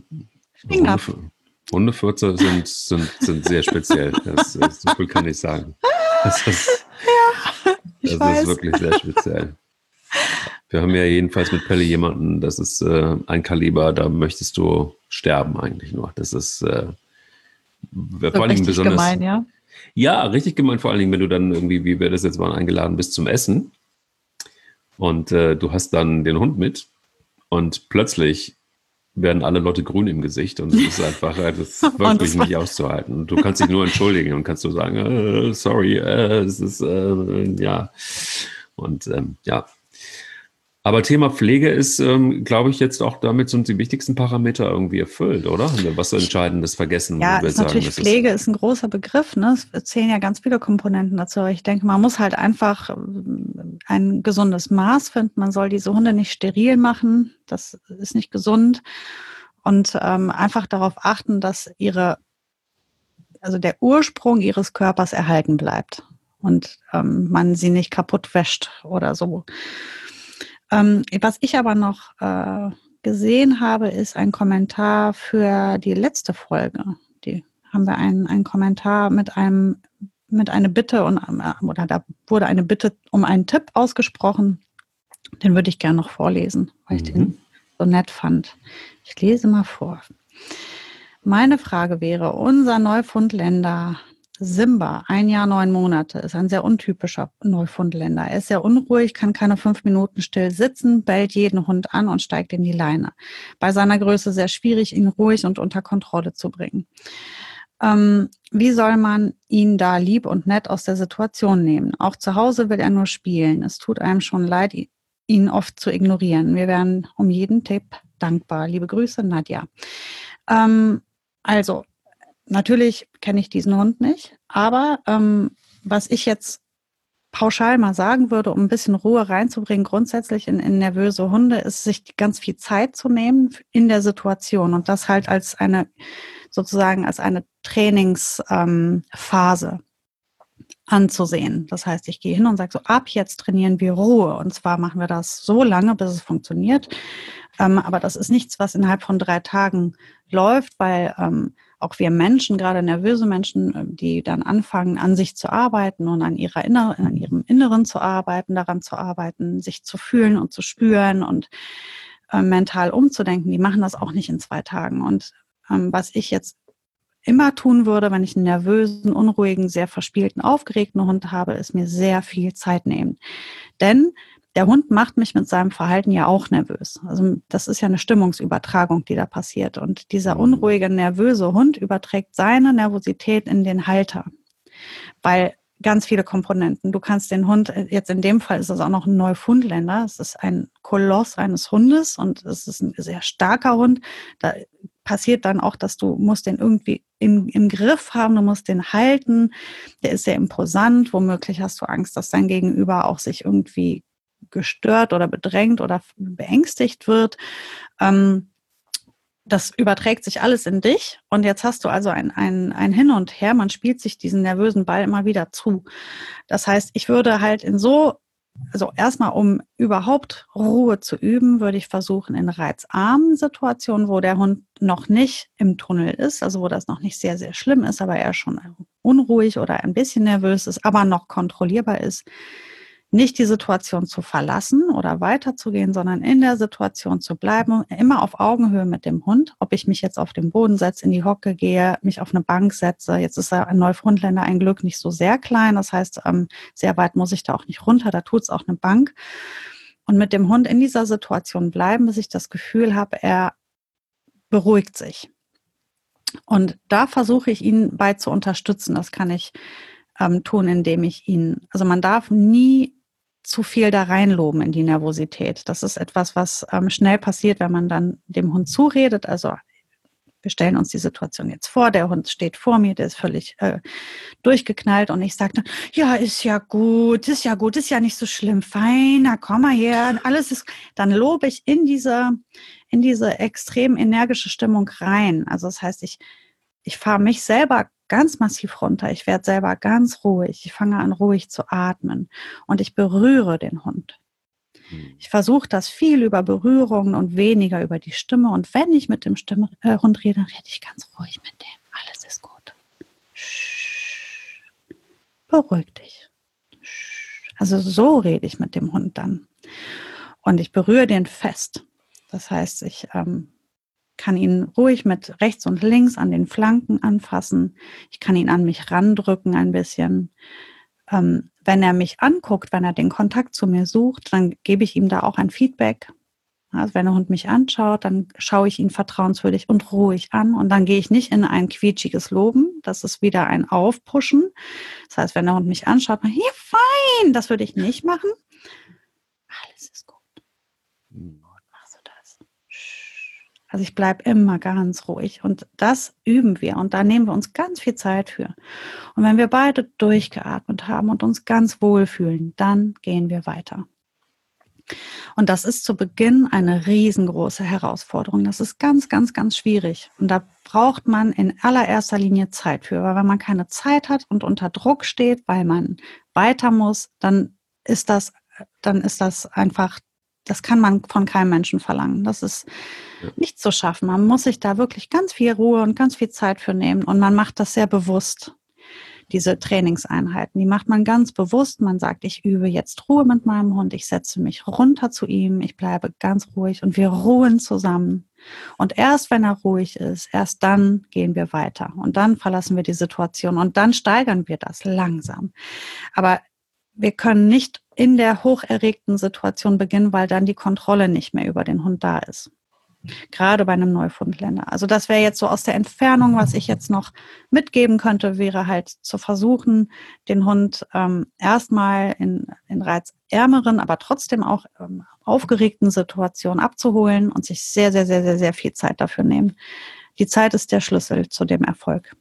Hundefurze sind sehr speziell. So viel kann ich sagen. Das ist wirklich sehr speziell. Wir haben ja jedenfalls mit Pelle jemanden, das ist ein Kaliber, da möchtest du sterben eigentlich nur. Das ist vor allen Dingen besonders gemein, ja? Ja, richtig gemein, vor allen Dingen, wenn du dann irgendwie, wie wir das jetzt waren, eingeladen bist zum Essen und du hast dann den Hund mit und plötzlich werden alle Leute grün im Gesicht und es ist einfach, das ist wirklich nicht auszuhalten. Und du kannst dich nur entschuldigen und kannst so sagen, sorry, es ist, ja. Und ja. Aber Thema Pflege ist, glaube ich, jetzt auch damit sind die wichtigsten Parameter irgendwie erfüllt, oder? Haben wir was Entscheidendes vergessen? Ja, ist natürlich Pflege ist ein großer Begriff. Ne? Es zählen ja ganz viele Komponenten dazu. Ich denke, man muss halt einfach ein gesundes Maß finden. Man soll diese Hunde nicht steril machen. Das ist nicht gesund. Und einfach darauf achten, dass der Ursprung ihres Körpers erhalten bleibt und man sie nicht kaputt wäscht oder so. Was ich aber noch gesehen habe, ist ein Kommentar für die letzte Folge. Die haben wir einen Kommentar mit einer Bitte oder da wurde eine Bitte um einen Tipp ausgesprochen. Den würde ich gerne noch vorlesen, weil ich den so nett fand. Ich lese mal vor. Meine Frage wäre, unser Neufundländer Simba, 1 Jahr, 9 Monate, ist ein sehr untypischer Neufundländer. Er ist sehr unruhig, kann keine 5 Minuten still sitzen, bellt jeden Hund an und steigt in die Leine. Bei seiner Größe sehr schwierig, ihn ruhig und unter Kontrolle zu bringen. Wie soll man ihn da lieb und nett aus der Situation nehmen? Auch zu Hause will er nur spielen. Es tut einem schon leid, ihn oft zu ignorieren. Wir wären um jeden Tipp dankbar. Liebe Grüße, Nadja. Also, natürlich kenne ich diesen Hund nicht, aber was ich jetzt pauschal mal sagen würde, um ein bisschen Ruhe reinzubringen, grundsätzlich in nervöse Hunde, ist, sich ganz viel Zeit zu nehmen in der Situation und das halt als eine Trainingsphase anzusehen. Das heißt, ich gehe hin und sage so, ab jetzt trainieren wir Ruhe. Und zwar machen wir das so lange, bis es funktioniert. Aber das ist nichts, was innerhalb von 3 Tagen läuft, weil auch wir Menschen, gerade nervöse Menschen, die dann anfangen, an sich zu arbeiten und an ihrem Inneren zu arbeiten, daran zu arbeiten, sich zu fühlen und zu spüren und mental umzudenken, die machen das auch nicht in 2 Tagen. Und was ich jetzt immer tun würde, wenn ich einen nervösen, unruhigen, sehr verspielten, aufgeregten Hund habe, ist mir sehr viel Zeit nehmen. Denn der Hund macht mich mit seinem Verhalten ja auch nervös. Also das ist ja eine Stimmungsübertragung, die da passiert. Und dieser unruhige, nervöse Hund überträgt seine Nervosität in den Halter. Weil ganz viele Komponenten. Du kannst den Hund, jetzt in dem Fall ist es auch noch ein Neufundländer, es ist ein Koloss eines Hundes und es ist ein sehr starker Hund. Da passiert dann auch, dass du musst den irgendwie im Griff haben, du musst den halten. Der ist sehr imposant. Womöglich hast du Angst, dass dein Gegenüber auch sich irgendwie gestört oder bedrängt oder beängstigt wird. Das überträgt sich alles in dich und jetzt hast du also ein Hin und Her, man spielt sich diesen nervösen Ball immer wieder zu. Das heißt, ich würde halt also erstmal, um überhaupt Ruhe zu üben, würde ich versuchen, in reizarmen Situationen, wo der Hund noch nicht im Tunnel ist, also wo das noch nicht sehr, sehr schlimm ist, aber er schon unruhig oder ein bisschen nervös ist, aber noch kontrollierbar ist, nicht die Situation zu verlassen oder weiterzugehen, sondern in der Situation zu bleiben, immer auf Augenhöhe mit dem Hund. Ob ich mich jetzt auf den Boden setze, in die Hocke gehe, mich auf eine Bank setze. Jetzt ist ein Neufundländer ein Glück nicht so sehr klein. Das heißt, sehr weit muss ich da auch nicht runter. Da tut es auch eine Bank. Und mit dem Hund in dieser Situation bleiben, bis ich das Gefühl habe, er beruhigt sich. Und da versuche ich ihn bei zu unterstützen. Das kann ich tun, indem ich also man darf nie zu viel da reinloben in die Nervosität. Das ist etwas, was schnell passiert, wenn man dann dem Hund zuredet. Also wir stellen uns die Situation jetzt vor, der Hund steht vor mir, der ist völlig durchgeknallt und ich sage dann, ja, ist ja gut, ist ja nicht so schlimm, fein, na komm mal her, alles ist, dann lobe ich in diese extrem energische Stimmung rein. Also das heißt, ich fahre mich selber ganz massiv runter. Ich werde selber ganz ruhig. Ich fange an, ruhig zu atmen. Und ich berühre den Hund. Ich versuche das viel über Berührungen und weniger über die Stimme. Und wenn ich mit dem Hund rede, dann rede ich ganz ruhig mit dem. Alles ist gut. Beruhig dich. Also so rede ich mit dem Hund dann. Und ich berühre den fest. Das heißt, ich kann ihn ruhig mit rechts und links an den Flanken anfassen. Ich kann ihn an mich randrücken ein bisschen. Wenn er mich anguckt, wenn er den Kontakt zu mir sucht, dann gebe ich ihm da auch ein Feedback. Also wenn der Hund mich anschaut, dann schaue ich ihn vertrauenswürdig und ruhig an und dann gehe ich nicht in ein quietschiges Loben. Das ist wieder ein Aufpushen. Das heißt, wenn der Hund mich anschaut, ja, fein, das würde ich nicht machen. Alles ist gut. Also ich bleibe immer ganz ruhig und das üben wir und da nehmen wir uns ganz viel Zeit für. Und wenn wir beide durchgeatmet haben und uns ganz wohl fühlen, dann gehen wir weiter. Und das ist zu Beginn eine riesengroße Herausforderung. Das ist ganz, ganz, ganz schwierig. Und da braucht man in allererster Linie Zeit für. Weil wenn man keine Zeit hat und unter Druck steht, weil man weiter muss, dann ist das einfach, das kann man von keinem Menschen verlangen. Das ist nicht zu schaffen. Man muss sich da wirklich ganz viel Ruhe und ganz viel Zeit für nehmen. Und man macht das sehr bewusst. Diese Trainingseinheiten, die macht man ganz bewusst. Man sagt, ich übe jetzt Ruhe mit meinem Hund. Ich setze mich runter zu ihm. Ich bleibe ganz ruhig und wir ruhen zusammen. Und erst wenn er ruhig ist, erst dann gehen wir weiter. Und dann verlassen wir die Situation und dann steigern wir das langsam. Aber wir können nicht in der hocherregten Situation beginnen, weil dann die Kontrolle nicht mehr über den Hund da ist. Gerade bei einem Neufundländer. Also das wäre jetzt so aus der Entfernung, was ich jetzt noch mitgeben könnte, wäre halt zu versuchen, den Hund erstmal in reizärmeren, aber trotzdem auch aufgeregten Situationen abzuholen und sich sehr, sehr, sehr, sehr, sehr viel Zeit dafür nehmen. Die Zeit ist der Schlüssel zu dem Erfolg.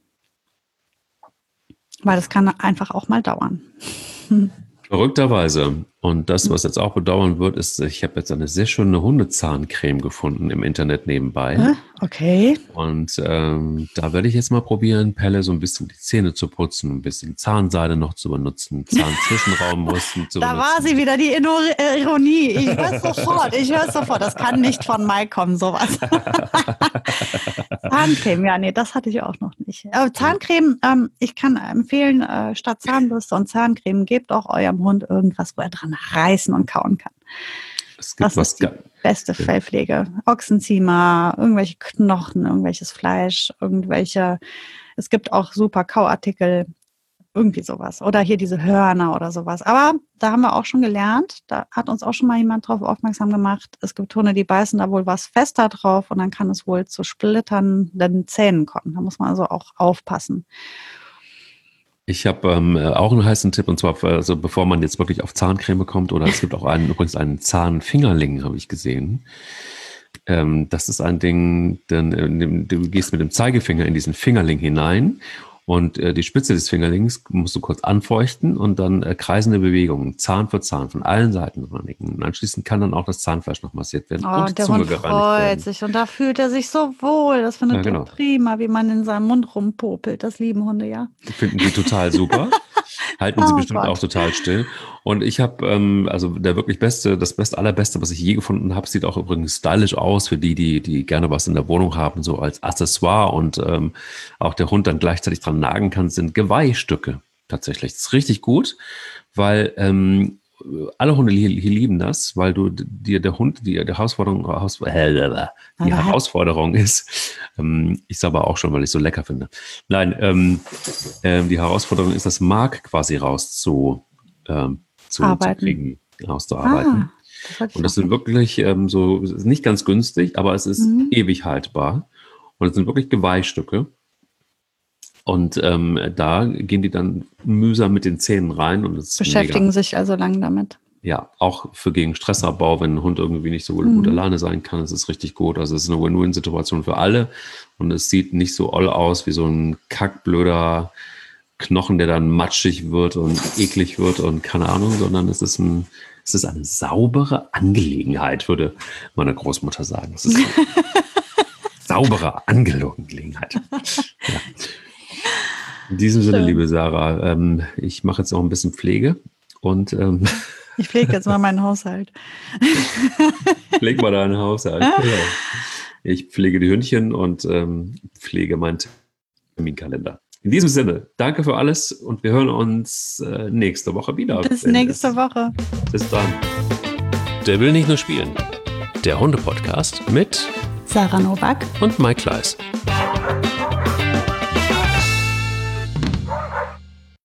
Weil das kann einfach auch mal dauern. Verrückterweise. Und das, was jetzt auch bedauern wird, ist, ich habe jetzt eine sehr schöne Hundezahncreme gefunden im Internet nebenbei. Okay. Und da werde ich jetzt mal probieren, Pelle so ein bisschen die Zähne zu putzen, ein bisschen Zahnseide noch zu benutzen, Zahnzwischenraummusten zu benutzen. Da war sie wieder, die Ironie. Ich höre sofort. Das kann nicht von Mike kommen, sowas. Zahncreme, ja, nee, das hatte ich auch noch nicht. Aber Zahncreme, ich kann empfehlen, statt Zahnbürste und Zahncreme, gebt auch eurem Hund irgendwas, wo er dran reißen und kauen kann. Das ist die beste Fellpflege. Ochsenziemer, irgendwelche Knochen, irgendwelches Fleisch, es gibt auch super Kauartikel, irgendwie sowas. Oder hier diese Hörner oder sowas. Aber da haben wir auch schon gelernt, da hat uns auch schon mal jemand drauf aufmerksam gemacht, es gibt Hunde, die beißen da wohl was fester drauf und dann kann es wohl zu splitternden Zähnen kommen. Da muss man also auch aufpassen. Ich habe auch einen heißen Tipp, und zwar, also bevor man jetzt wirklich auf Zahncreme kommt, oder es gibt auch übrigens einen Zahnfingerling, habe ich gesehen. Das ist ein Ding, du gehst mit dem Zeigefinger in diesen Fingerling hinein und die Spitze des Fingerlings musst du kurz anfeuchten und dann kreisende Bewegungen, Zahn für Zahn, von allen Seiten reinigen. Und anschließend kann dann auch das Zahnfleisch noch massiert werden und die Zunge gereinigt werden. Der Hund freut sich und da fühlt er sich so wohl. Das findet er prima, wie man in seinem Mund rumpopelt. Das lieben Hunde, ja. Finden die total super. Halten sie bestimmt auch total still. Und ich habe, also das allerbeste, was ich je gefunden habe, sieht auch übrigens stylisch aus für die gerne was in der Wohnung haben, so als Accessoire und auch der Hund dann gleichzeitig dran nagen kann, sind Geweihstücke. Tatsächlich. Das ist richtig gut, weil alle Hunde hier lieben das, weil die Herausforderung ist, ich sage aber auch schon, weil ich so lecker finde. Nein, die Herausforderung ist, das Mark quasi rauszuarbeiten. Und das sind wirklich so, nicht ganz günstig, aber es ist ewig haltbar. Und es sind wirklich Geweihstücke. Und da gehen die dann mühsam mit den Zähnen rein. Und es beschäftigen sich also lang damit. Ja, auch gegen Stressabbau, wenn ein Hund irgendwie nicht so gut alleine sein kann, ist es richtig gut. Also es ist eine Win-Win-Situation für alle. Und es sieht nicht so oll aus wie so ein kackblöder Knochen, der dann matschig wird und eklig wird und keine Ahnung, sondern es ist eine saubere Angelegenheit, würde meine Großmutter sagen. Es ist eine saubere Angelegenheit. Ja. In diesem Sinne, liebe Sarah, ich mache jetzt noch ein bisschen Pflege und ich pflege jetzt mal meinen Haushalt. Pfleg mal deinen Haushalt. Ja. Ich pflege die Hündchen und pflege meinen Terminkalender. In diesem Sinne, danke für alles und wir hören uns nächste Woche wieder. Bis nächste Woche. Bis dann. Der will nicht nur spielen. Der Hunde-Podcast mit Sarah Novak und Mike Kleiss.